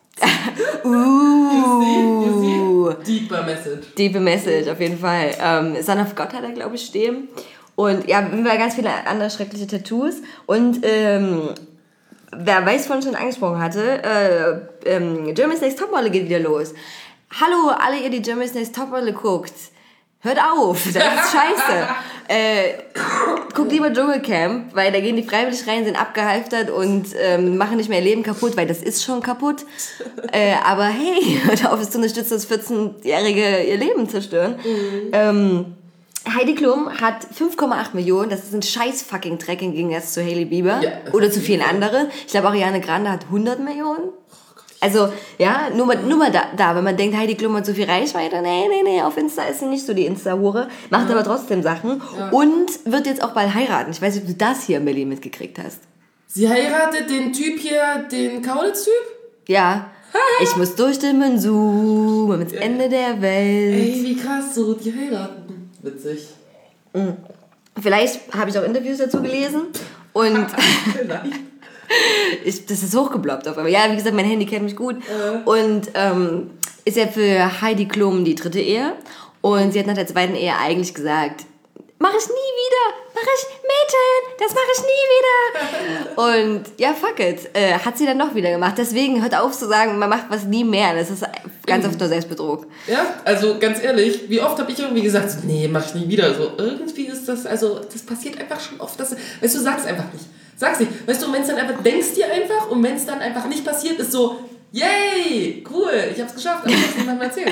uh, you see, you see? Deeper Message. Deeper Message, auf jeden Fall. Ähm, Son of God hat er, glaube ich, stehen. Und ja, wir ganz viele andere schreckliche Tattoos. Und ähm, wer weiß, von schon angesprochen hatte, äh, ähm, Germany's Next Topmodel geht wieder los. Hallo, alle ihr, die Germany's Next Topmodel guckt. Hört auf, das ist scheiße. äh, guckt lieber Dschungelcamp, weil da gehen die freiwillig rein, sind abgehalftert und ähm, machen nicht mehr ihr Leben kaputt, weil das ist schon kaputt. Äh, aber hey, hört auf, es zu unterstützen, dass vierzehnjährige ihr Leben zerstören. Mhm. Ähm, Heidi Klum hat fünf Komma acht Millionen, das ist ein scheiß fucking Dreck im Gegensatz zu Hailey Bieber ja, oder zu vielen anderen. Ich glaube, Ariana Grande hat hundert Millionen. Also, ja, nur mal, nur mal da, da, wenn man denkt, Heidi Klum hat so viel Reichweite, nee, nee, nee, auf Insta ist sie nicht so die Insta-Hure, macht ja. aber trotzdem Sachen ja. und wird jetzt auch bald heiraten. Ich weiß nicht, ob du das hier, Millie, mitgekriegt hast. Sie heiratet den Typ hier, den Kaulitz-Typ? Ja. Ich muss durchstimmen, zoomen ins Ende der Welt. Ey, wie krass, so, die heiraten. Witzig. Mhm. Vielleicht habe ich auch Interviews dazu gelesen und... Ich, das ist hochgebloppt auf einmal. Ja, wie gesagt, mein Handy kennt mich gut. Äh. Und ähm, ist ja für Heidi Klum die dritte Ehe. Und sie hat nach der zweiten Ehe eigentlich gesagt, mach ich nie wieder, mach ich, Mädchen, das mache ich nie wieder. Und ja, fuck it, äh, hat sie dann doch wieder gemacht. Deswegen hört auf zu sagen, man macht was nie mehr. Das ist ganz mhm. oft nur Selbstbetrug. Ja, also ganz ehrlich, wie oft habe ich irgendwie gesagt, so, nee, mach ich nie wieder. So, irgendwie ist das, also das passiert einfach schon oft. Dass, weißt du, sag's einfach nicht. Sag's nicht. Weißt du, wenn es dann einfach, denkst dir einfach und wenn es dann einfach nicht passiert, ist so, yay, cool, ich hab's geschafft, aber ich hab's niemandem erzählt.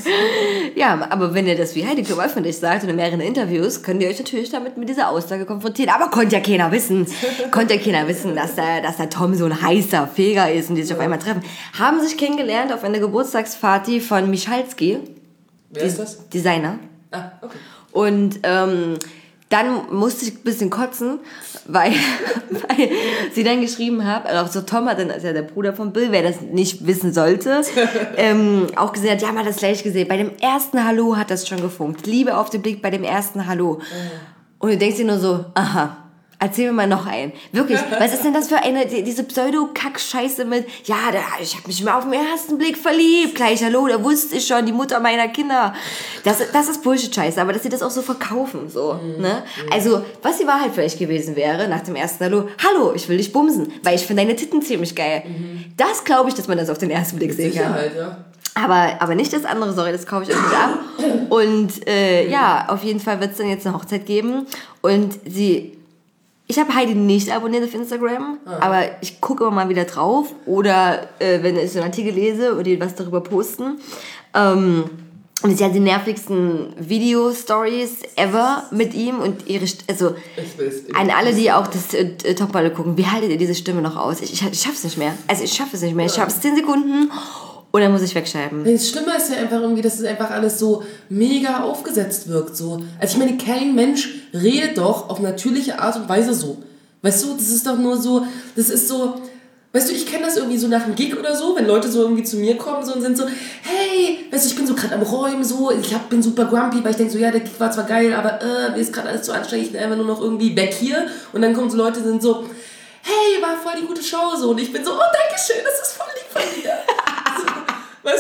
Ja, aber wenn ihr das wie Heidi Klum öffentlich sagt und in mehreren Interviews, könnt ihr euch natürlich damit mit dieser Aussage konfrontieren. Aber konnte ja keiner wissen, konnte ja keiner wissen, dass der, dass der Tom so ein heißer Feger ist und die sich ja. auf einmal treffen. Haben sich kennengelernt auf einer Geburtstagsparty von Michalski. Wer ist das? Designer. Ah, okay. Und, ähm, dann musste ich ein bisschen kotzen, weil, weil sie dann geschrieben hat, also auch so Tom hat dann, ist ja der Bruder von Bill, wer das nicht wissen sollte, ähm, auch gesehen hat, ja, man hat das gleich gesehen. Bei dem ersten Hallo hat das schon gefunkt. Liebe auf den Blick bei dem ersten Hallo. Und du denkst dir nur so, aha, erzähl mir mal noch einen. Wirklich, was ist denn das für eine, diese Pseudo-Kack-Scheiße mit, ja, da, ich habe mich mal auf den ersten Blick verliebt, gleich Hallo, da wusste ich schon, die Mutter meiner Kinder. Das, das ist Bullshit-Scheiße, aber dass sie das auch so verkaufen, so, mhm. ne? Also, was die Wahrheit für euch gewesen wäre, nach dem ersten Hallo, hallo, ich will dich bumsen, weil ich finde deine Titten ziemlich geil. Mhm. Das glaube ich, dass man das auf den ersten Blick sehen kann. Sicherheit, ja. Aber, aber nicht das andere, sorry, das kaufe ich euch nicht ab. Und, äh, ja, auf jeden Fall wird es dann jetzt eine Hochzeit geben und sie... Ich habe Heidi nicht abonniert auf Instagram, ah. aber ich gucke immer mal wieder drauf oder äh, wenn ich so einen Artikel lese oder die was darüber posten. Ähm, und sie hat die nervigsten Video-Stories ever mit ihm und ihre, St- also ich weiß, ich an alle, die auch das äh, Topmodel gucken, wie haltet ihr diese Stimme noch aus? Ich, ich, ich schaff's nicht mehr. Also ich schaffe es nicht mehr. Ich schaff's zehn Sekunden und dann muss ich wegschreiben. Das Schlimme ist ja einfach irgendwie, dass es einfach alles so mega aufgesetzt wirkt. So. Also ich meine, kein Mensch redet doch auf natürliche Art und Weise so. Weißt du, das ist doch nur so, das ist so, weißt du, ich kenne das irgendwie so nach einem Gig oder so, wenn Leute so irgendwie zu mir kommen so und sind so, hey, weißt du, ich bin so gerade am Räumen so, ich hab, bin super grumpy, weil ich denke so, ja, der Gig war zwar geil, aber äh, mir ist gerade alles zu anstrengend, ich bin einfach nur noch irgendwie weg hier. Und dann kommen so Leute, die sind so, hey, war voll die gute Show so. Und ich bin so, oh, danke schön, das ist voll lieb von dir. Weißt du,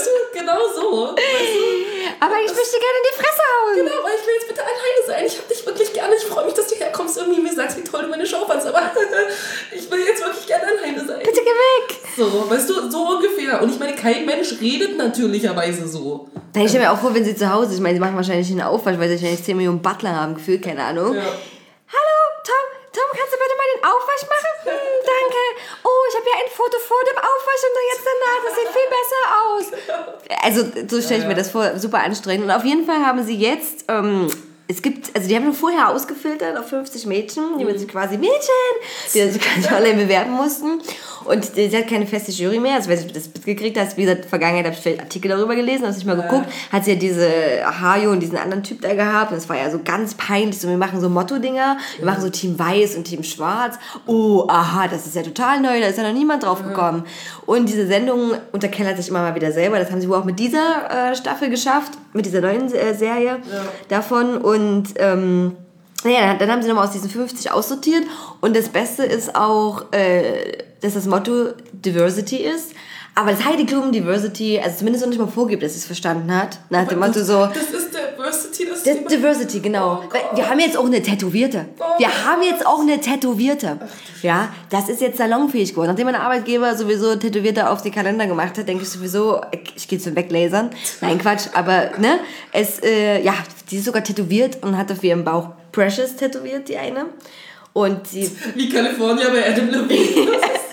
genau so. Weißt du? Aber ich möchte gerne in die Fresse hauen. Genau, aber ich will jetzt bitte alleine sein. Ich hab dich wirklich gerne. Ich freue mich, dass du herkommst irgendwie mir sagst, wie toll du meine Show fandst. Aber ich will jetzt wirklich gerne alleine sein. Bitte geh weg. So, weißt du, so ungefähr. Und ich meine, kein Mensch redet natürlicherweise so. Da ich stelle mir auch vor, wenn sie zu Hause, ich meine, sie machen wahrscheinlich einen Aufwasch, weil sie wahrscheinlich zehn Millionen Butler haben, gefühlt, keine Ahnung. Ja. Hallo, Tom, Tom, kannst du bitte mal den Aufwasch machen? Hm, danke. Oh, ich habe ja ein Foto vor dem Aufwasch und jetzt danach, das sieht viel besser aus. Also, so stelle ich mir das vor, super anstrengend. Und auf jeden Fall haben sie jetzt, ähm, es gibt, also die haben schon vorher ausgefiltert auf fünfzig Mädchen, die man sich quasi Mädchen, die sich quasi online bewerben mussten. Und sie hat keine feste Jury mehr. Also, wenn du das mitgekriegt hast, wie gesagt, in der Vergangenheit habe ich vielleicht Artikel darüber gelesen, habe ich mal geguckt, hat sie ja diese Hajo und diesen anderen Typ da gehabt. Und das war ja so ganz peinlich. So, wir machen so Motto-Dinger, wir machen so Team Weiß und Team Schwarz. Oh, aha, das ist ja total neu, da ist ja noch niemand drauf gekommen. Und diese Sendung unterkellert sich immer mal wieder selber. Das haben sie wohl auch mit dieser äh, Staffel geschafft, mit dieser neuen äh, Serie ja. davon. Und ähm, ja, dann haben sie nochmal aus diesen fünfzig aussortiert. Und das Beste ist auch, äh, dass das Motto Diversity ist. Aber das Heidi Klum Diversity, also zumindest noch nicht mal vorgibt, dass sie es verstanden hat. Nach dem Motto so... Das ist Diversity, das das ist Diversity, genau. Oh, Weil wir haben jetzt auch eine Tätowierte. Oh, wir haben jetzt auch eine Tätowierte. Ach, ja, das ist jetzt salonfähig geworden. Nachdem mein Arbeitgeber sowieso Tätowierte auf die Kalender gemacht hat, denke ich sowieso, ich gehe zum Weglasern. Nein, Quatsch, aber ne, es, äh, ja, die ist sogar tätowiert und hat auf ihrem Bauch Precious tätowiert, die eine. Und sie... Wie California bei Adam Levine.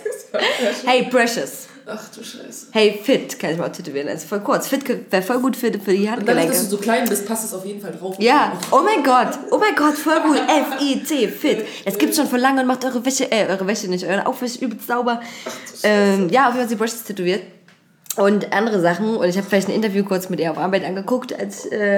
Hey, Precious. Ach du Scheiße. Hey, Fit kann ich mal tätowieren. Das ist voll kurz. Fit wäre voll gut für, für die Handgelenke. Und dadurch, dass du so klein bist, passt es auf jeden Fall drauf. Ja. Oh mein Gott. Oh mein Gott, voll gut. F I T, Fit. Das gibt's schon vor lange und macht eure Wäsche, äh, eure Wäsche nicht, eure Aufwäsche übelst sauber. Ähm, ja, auf jeden Fall sie Brushes tätowiert. Und andere Sachen. Und ich habe vielleicht ein Interview kurz mit ihr auf Arbeit angeguckt. Als, äh,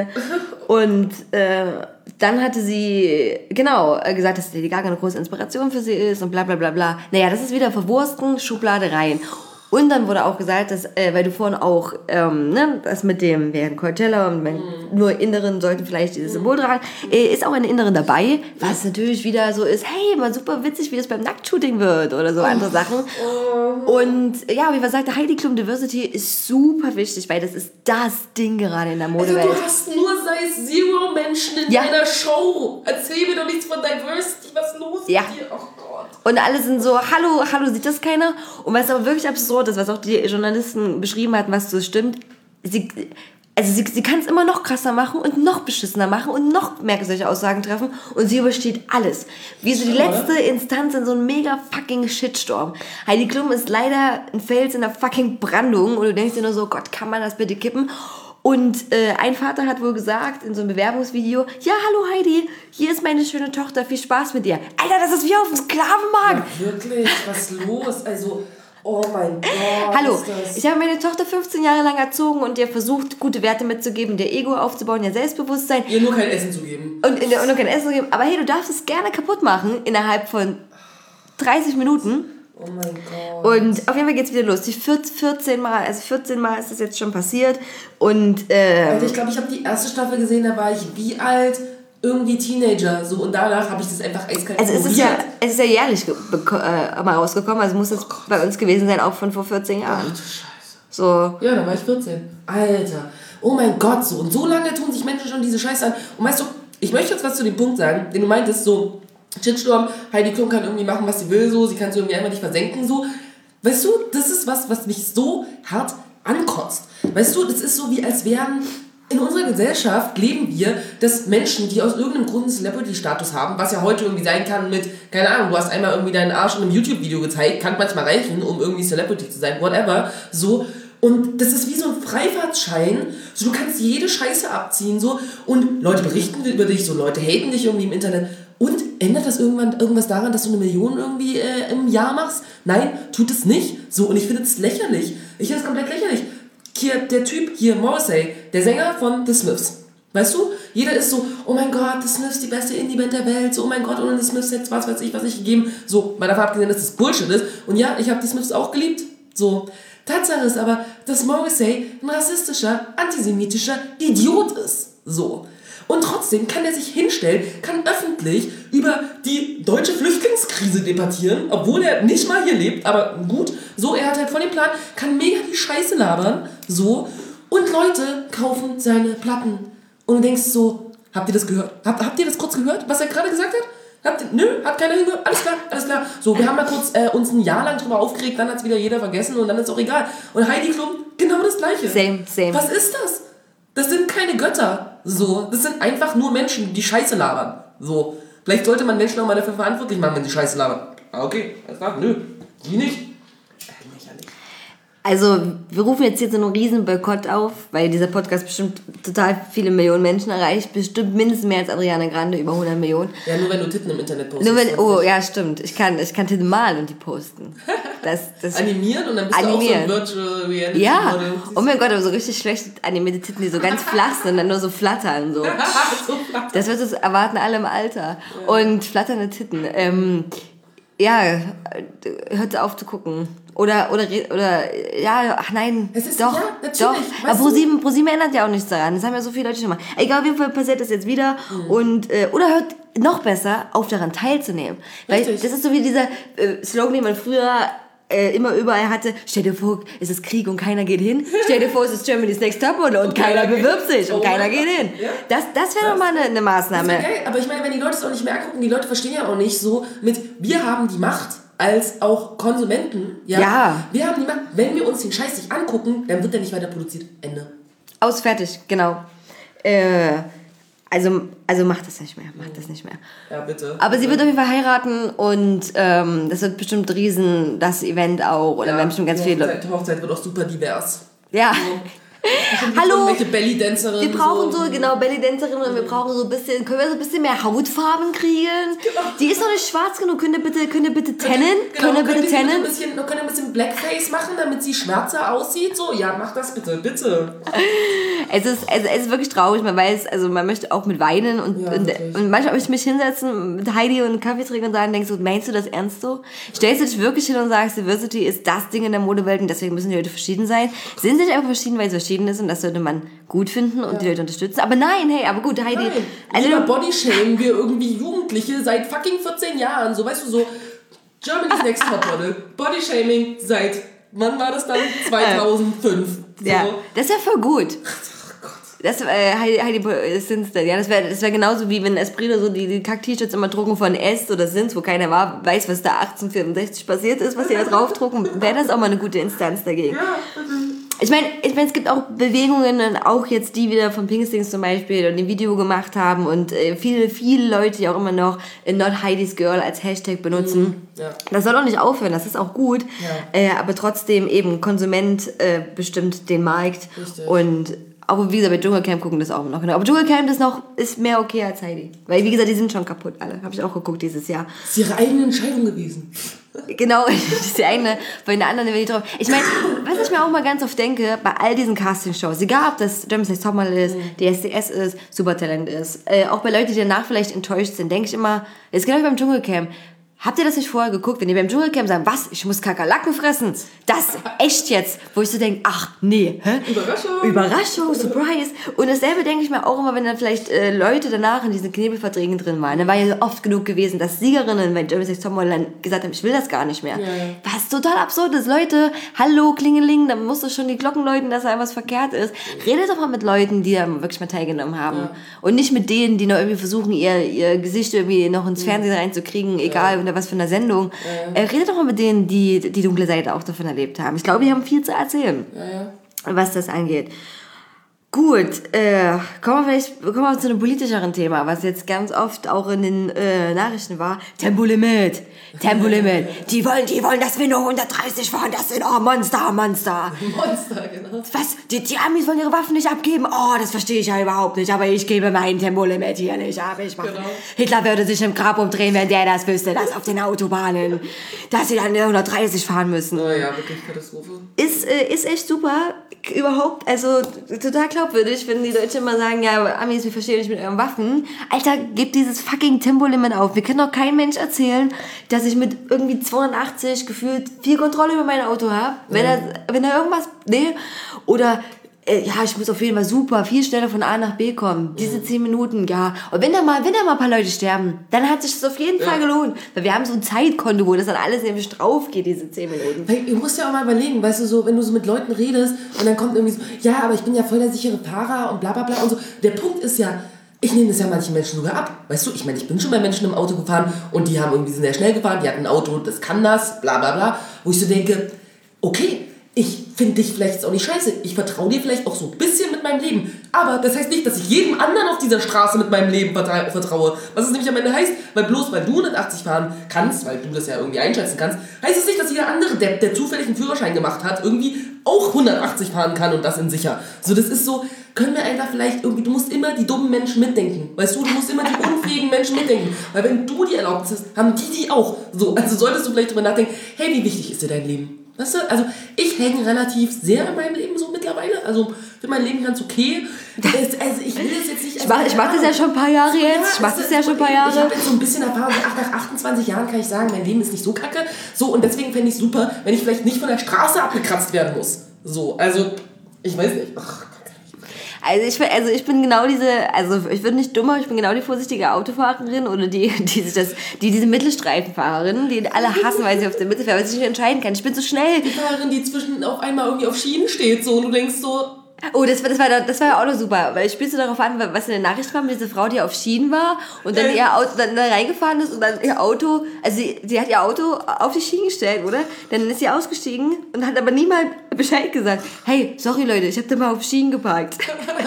und äh, dann hatte sie, genau, gesagt, dass Lady Gaga eine große Inspiration für sie ist und bla bla bla bla. Naja, das ist wieder Verwursten, Schublade rein. Und dann wurde auch gesagt, dass, äh, weil du vorhin auch, ähm, ne, das mit dem, während Coachella und mm. nur Inneren sollten vielleicht dieses Symbol tragen, äh, ist auch eine Inneren dabei, was natürlich wieder so ist, hey, mal super witzig, wie das beim Nacktshooting wird oder so oh. andere Sachen. Oh. Und ja, wie man sagte, Heidi Klum Diversity ist super wichtig, weil das ist das Ding gerade in der Modewelt. Also du hast nur Size Zero Menschen in ja. deiner Show. Erzähl mir doch nichts von Diversity, was ist los ja. mit dir? Oh Gott. Und alle sind so, hallo, hallo, sieht das keiner? Und was aber wirklich absurd ist, was auch die Journalisten beschrieben hatten, was so stimmt, sie, also sie, sie kann es immer noch krasser machen und noch beschissener machen und noch mehr solche Aussagen treffen und sie übersteht alles. Wie so die letzte Instanz in so einem mega fucking Shitstorm. Heidi Klum ist leider ein Fels in der fucking Brandung und du denkst dir nur so, Gott, kann man das bitte kippen? Und äh, ein Vater hat wohl gesagt in so einem Bewerbungsvideo, ja, hallo Heidi, hier ist meine schöne Tochter, viel Spaß mit dir. Alter, das ist wie auf dem Sklavenmarkt. Ja, wirklich, was los? Also, oh mein Gott. Hallo, ich habe meine Tochter fünfzehn Jahre lang erzogen und ihr versucht, gute Werte mitzugeben, der Ego aufzubauen, ihr Selbstbewusstsein. Ihr nur kein Essen zu geben. Und, und nur kein Essen zu geben. Aber hey, du darfst es gerne kaputt machen innerhalb von dreißig Minuten. Oh mein Gott. Und auf jeden Fall geht's wieder los. Die vierzehn Mal, also vierzehn Mal ist das jetzt schon passiert. Und, ähm, also ich glaube, ich habe die erste Staffel gesehen, da war ich wie alt? Irgendwie Teenager. So, und danach habe ich das einfach eiskalt Also es ist, ja, es ist ja jährlich ge- äh, mal rausgekommen. Also muss das oh bei uns gewesen sein, auch von vor vierzehn Jahren. Ach du Scheiße. So. Ja, da war ich vierzehn. Alter. Oh mein Gott, so. Und so lange tun sich Menschen schon diese Scheiße an. Und weißt du, ich möchte jetzt was zu dem Punkt sagen, den du meintest, so Shitstorm, Heidi Klum kann irgendwie machen, was sie will, so, sie kann es irgendwie einfach nicht versenken, so. Weißt du, das ist was, was mich so hart ankotzt. Weißt du, das ist so, wie als wären, in unserer Gesellschaft leben wir, dass Menschen, die aus irgendeinem Grund einen Celebrity-Status haben, was ja heute irgendwie sein kann mit, keine Ahnung, du hast einmal irgendwie deinen Arsch in einem YouTube-Video gezeigt, kann manchmal reichen, um irgendwie Celebrity zu sein, whatever, so. Und das ist wie so ein Freifahrtschein. So, du kannst jede Scheiße abziehen, so. Und Leute berichten über dich, so Leute haten dich irgendwie im Internet. Und ändert das irgendwann irgendwas daran, dass du eine Million irgendwie äh, im Jahr machst? Nein, tut es nicht. So, und ich finde es lächerlich. Ich finde es komplett lächerlich. Hier, der Typ hier, Morrissey, der Sänger von The Smiths. Weißt du? Jeder ist so, oh mein Gott, The Smiths, die beste Indie-Band der Welt. So, oh mein Gott, ohne The Smiths hätte was weiß ich, was ich gegeben. So, mal davon abgesehen, dass das Bullshit ist. Und ja, ich habe The Smiths auch geliebt. So. Tatsache ist aber, dass Morrissey ein rassistischer, antisemitischer Idiot ist. So. Und trotzdem kann er sich hinstellen, kann öffentlich über die deutsche Flüchtlingskrise debattieren, obwohl er nicht mal hier lebt, aber gut, so, er hat halt voll den Plan, kann mega die Scheiße labern, so, Und Leute kaufen seine Platten. Und du denkst so, habt ihr das gehört? Habt, habt ihr das kurz gehört, was er gerade gesagt hat? Habt ihr, nö, hat keiner hingehört? Alles klar, alles klar. So, wir haben mal kurz äh, uns ein Jahr lang drüber aufgeregt, dann hat es wieder jeder vergessen und dann ist auch egal. Und Heidi Klum, genau das Gleiche. Same, same. Was ist das? Das sind keine Götter. So, das sind einfach nur Menschen, die Scheiße labern. So, vielleicht sollte man Menschen auch mal dafür verantwortlich machen, wenn sie Scheiße labern. Ah, okay, alles klar, nö, die nicht. Also, wir rufen jetzt hier so einen riesen Boykott auf, weil dieser Podcast bestimmt total viele Millionen Menschen erreicht. Bestimmt mindestens mehr als Adriana Grande, über hundert Millionen. Ja, nur wenn du Titten im Internet postest. Nur wenn, oh, ja, stimmt. Ich kann, ich kann Titten malen und die posten. Das, das animieren und dann bist animieren. Du auch so ein Virtual Reality Ja, Model. Oh mein Gott, aber so richtig schlechte animierte Titten, die so ganz flach sind und dann nur so flattern. So. so flattern. Das wird es erwarten alle im Alter. Ja. Und flatternde Titten. Ähm, ja, hört auf zu gucken. Oder, oder, oder, ja, ach nein, es ist, doch, ja, natürlich, doch. Aber ProSieben, ProSieben ändert ja auch nichts daran. Das haben ja so viele Leute schon mal. Egal, auf jeden Fall passiert das jetzt wieder. Mhm. Und, äh, oder hört noch besser auf, daran teilzunehmen. Weil Richtig. Das ist so wie dieser äh, Slogan, den man früher äh, immer überall hatte. Stell dir vor, es ist Krieg und keiner geht hin. Stell dir vor, es ist Germany's Next Topmodel und, und keiner bewirbt sich und oh keiner geht hin. Ja. Das, das wäre doch mal eine, eine Maßnahme. Das geil. Aber ich meine, wenn die Leute es auch nicht mehr angucken, die Leute verstehen ja auch nicht so mit, wir haben die Macht als auch Konsumenten. Ja. ja. Wir haben die Macht, wenn wir uns den Scheiß nicht angucken, dann wird der nicht weiter produziert. Ende. Aus, fertig, genau. Äh, also, also macht das nicht mehr, macht das nicht mehr. Ja, bitte. Aber sie wird auf jeden Fall heiraten und ähm, das wird bestimmt riesen, das Event auch. Oder ja, wir haben bestimmt ganz die viele Hochzeit, die Hochzeit wird auch super divers. Ja. So. Hallo, Belly-Dancerinnen. wir brauchen so, so genau, Belly-Dancerinnen und wir brauchen so ein bisschen, können wir so ein bisschen mehr Hautfarben kriegen? Genau. Die ist noch nicht schwarz genug, könnt ihr bitte, könnt ihr bitte tennen? Genau, könnt ihr bitte tennen? Ein bisschen, könnt ihr ein bisschen Blackface machen, damit sie schwärzer aussieht? So, ja, mach das bitte, bitte. Es ist, es, es ist wirklich traurig, man weiß, also man möchte auch mit weinen und, ja, und, und manchmal möchte ich mich hinsetzen mit Heidi und einen Kaffee trinken und sagen, denkst du, meinst du das ernst so? Stellst du dich wirklich hin und sagst, Diversity ist das Ding in der Modewelt und deswegen müssen die Leute verschieden sein? Sind sie nicht einfach verschieden, weil es verschieden ist und das sollte man gut finden und ja. die Leute unterstützen? Aber nein, hey, aber gut, Heidi. Nein. Also lieber Bodyshamen wir irgendwie Jugendliche seit fucking vierzehn Jahren, so, weißt du, so Germany's Next Topmodel, Bodyshaming seit, wann war das dann? zweitausendfünf. So. Ja, das ist ja voll gut. Das, äh, Heidi, Heidi Sinster, ja, das wäre das wär genauso wie wenn Esprit so die, die Kack-T-Shirts immer drucken von S oder Sins, wo keiner war, weiß, was da achtzehnhundertvierundsechzig passiert ist, was die da draufdrucken, wäre das auch mal eine gute Instanz dagegen. Ja, ich meine, ich mein, es gibt auch Bewegungen, auch jetzt die wieder von Pinkstings zum Beispiel und ein Video gemacht haben und äh, viele, viele Leute, die auch immer noch Not Heidi's Girl als Hashtag benutzen. Ja. Das soll auch nicht aufhören, das ist auch gut, ja. äh, aber trotzdem eben Konsument äh, bestimmt den Markt. Richtig. Und aber wie gesagt, bei Dschungelcamp gucken das auch noch. Aber Dschungelcamp ist noch ist mehr okay als Heidi. Weil, wie gesagt, die sind schon kaputt alle. Habe ich auch geguckt dieses Jahr. Das ist ihre eigene Entscheidung gewesen. Genau, das ist die eigene. Bei den anderen will ich drauf. Ich meine, was ich mir auch mal ganz oft denke, bei all diesen Castingshows, egal ob das Germany's Next Topmodel ist, mhm. D S D S ist, Supertalent ist, äh, auch bei Leuten, die danach vielleicht enttäuscht sind, denke ich immer, das ist genau wie beim Dschungelcamp. Habt ihr das nicht vorher geguckt, wenn ihr beim Dschungelcamp sagt, was, ich muss Kakerlaken fressen? Das, echt jetzt? Wo ich so denke, ach, nee, hä? Überraschung. Überraschung, Surprise. Und dasselbe denke ich mir auch immer, wenn dann vielleicht äh, Leute danach in diesen Knebelverträgen drin waren. Dann war ja oft genug gewesen, dass Siegerinnen bei Germany's Next Topmodel dann gesagt haben, ich will das gar nicht mehr. Ja, ja. Was total absurd ist. Leute, hallo, Klingeling, da musst du schon die Glocken läuten, dass da was verkehrt ist. Redet doch mal mit Leuten, die da wirklich mal teilgenommen haben. Ja. Und nicht mit denen, die noch irgendwie versuchen, ihr, ihr Gesicht irgendwie noch ins Fernsehen reinzukriegen, egal, ja. was für eine Sendung. Ja, ja. Äh, redet doch mal mit denen, die die dunkle Seite auch davon erlebt haben. Ich glaube, die haben viel zu erzählen, ja, ja. was das angeht. Gut, äh, kommen wir vielleicht kommen wir zu einem politischeren Thema, was jetzt ganz oft auch in den äh, Nachrichten war. Tempolimit, Tempolimit. Die wollen, die wollen, dass wir nur hundertdreißig fahren. Das sind oh Monster, Monster. Monster, genau. Was? Die, die Amis wollen ihre Waffen nicht abgeben? Oh, das verstehe ich ja überhaupt nicht. Aber ich gebe mein Tempolimit hier nicht ab. Ich mache. Genau. Hitler würde sich im Grab umdrehen, wenn der das wüsste, dass auf den Autobahnen, dass sie dann hundertdreißig fahren müssen. Oh ja, wirklich Katastrophe. Ist, äh, ist echt super. Überhaupt, also total glaubwürdig, wenn die Leute immer sagen, ja, Amis, wir verstehen nicht mit euren Waffen. Alter, gebt dieses fucking Tempolimit auf. Wir können doch kein Mensch erzählen, dass ich mit irgendwie zweihundertachtzig gefühlt viel Kontrolle über mein Auto habe. Wenn, ja. er, wenn er irgendwas, nee, oder äh, ja, ich muss auf jeden Fall super viel schneller von A nach B kommen. Diese zehn Minuten, ja. Und wenn da mal, wenn da mal ein paar Leute sterben, dann hat sich das auf jeden ja. Fall gelohnt. Weil wir haben so ein Zeitkonto, wo das dann alles nämlich drauf geht, diese zehn Minuten. Weil, ihr musst ja auch mal überlegen, weißt du, so, wenn du so mit Leuten redest und dann kommt irgendwie so, ja, aber ich bin ja voll der sichere Fahrer und bla bla bla und so. Der Punkt ist ja, ich nehme das ja manchen Menschen sogar ab. Weißt du, ich meine, ich bin schon bei Menschen im Auto gefahren und die haben irgendwie sind sehr schnell gefahren, die hatten ein Auto, das kann das, bla bla bla. Wo ich so denke, okay, ich finde dich vielleicht jetzt auch nicht scheiße. Ich vertraue dir vielleicht auch so ein bisschen mit meinem Leben. Aber das heißt nicht, dass ich jedem anderen auf dieser Straße mit meinem Leben vertraue. Was es nämlich am Ende heißt, weil bloß weil du hundertachtzig fahren kannst, weil du das ja irgendwie einschätzen kannst, heißt es nicht, dass jeder andere Depp, der zufällig einen Führerschein gemacht hat, irgendwie auch hundertachtzig fahren kann und das in sicher. So, das ist so, können wir einfach vielleicht irgendwie, du musst immer die dummen Menschen mitdenken. Weißt du, du musst immer die unfähigen Menschen mitdenken. Weil wenn du die Erlaubnis hast, haben die die auch. So, also solltest du vielleicht drüber nachdenken, hey, wie wichtig ist dir dein Leben? Weißt du, also ich hänge relativ sehr in meinem Leben so mittlerweile. Also ich finde mein Leben ganz okay. Also ich will das jetzt nicht... Ich mache mach das ja schon ein paar Jahre jetzt. Ich mache das ja schon ein paar Jahre. Ich habe jetzt so ein bisschen Erfahrung. Nach achtundzwanzig Jahren kann ich sagen, mein Leben ist nicht so kacke. So, und deswegen fände ich es super, wenn ich vielleicht nicht von der Straße abgekratzt werden muss. So, also ich weiß nicht. Ach. Also ich, also ich bin genau diese, also ich bin nicht dummer, ich bin genau die vorsichtige Autofahrerin oder die, die sich das, die diese Mittelstreifenfahrerin, die alle hassen, weil sie auf der Mitte fährt, weil sie sich nicht entscheiden kann. Ich bin so schnell. Die Fahrerin, die zwischen auf einmal irgendwie auf Schienen steht, so und du denkst so. Oh, das war, das war, das war ja auch noch super, weil ich spielst du darauf an, was in der Nachricht kam, diese Frau, die auf Schienen war und dann äh. ihr Auto dann da reingefahren ist und dann ihr Auto, also sie, sie hat ihr Auto auf die Schienen gestellt, oder? Dann ist sie ausgestiegen und hat aber niemand Bescheid gesagt. Hey, sorry Leute, ich habe da mal auf Schienen geparkt.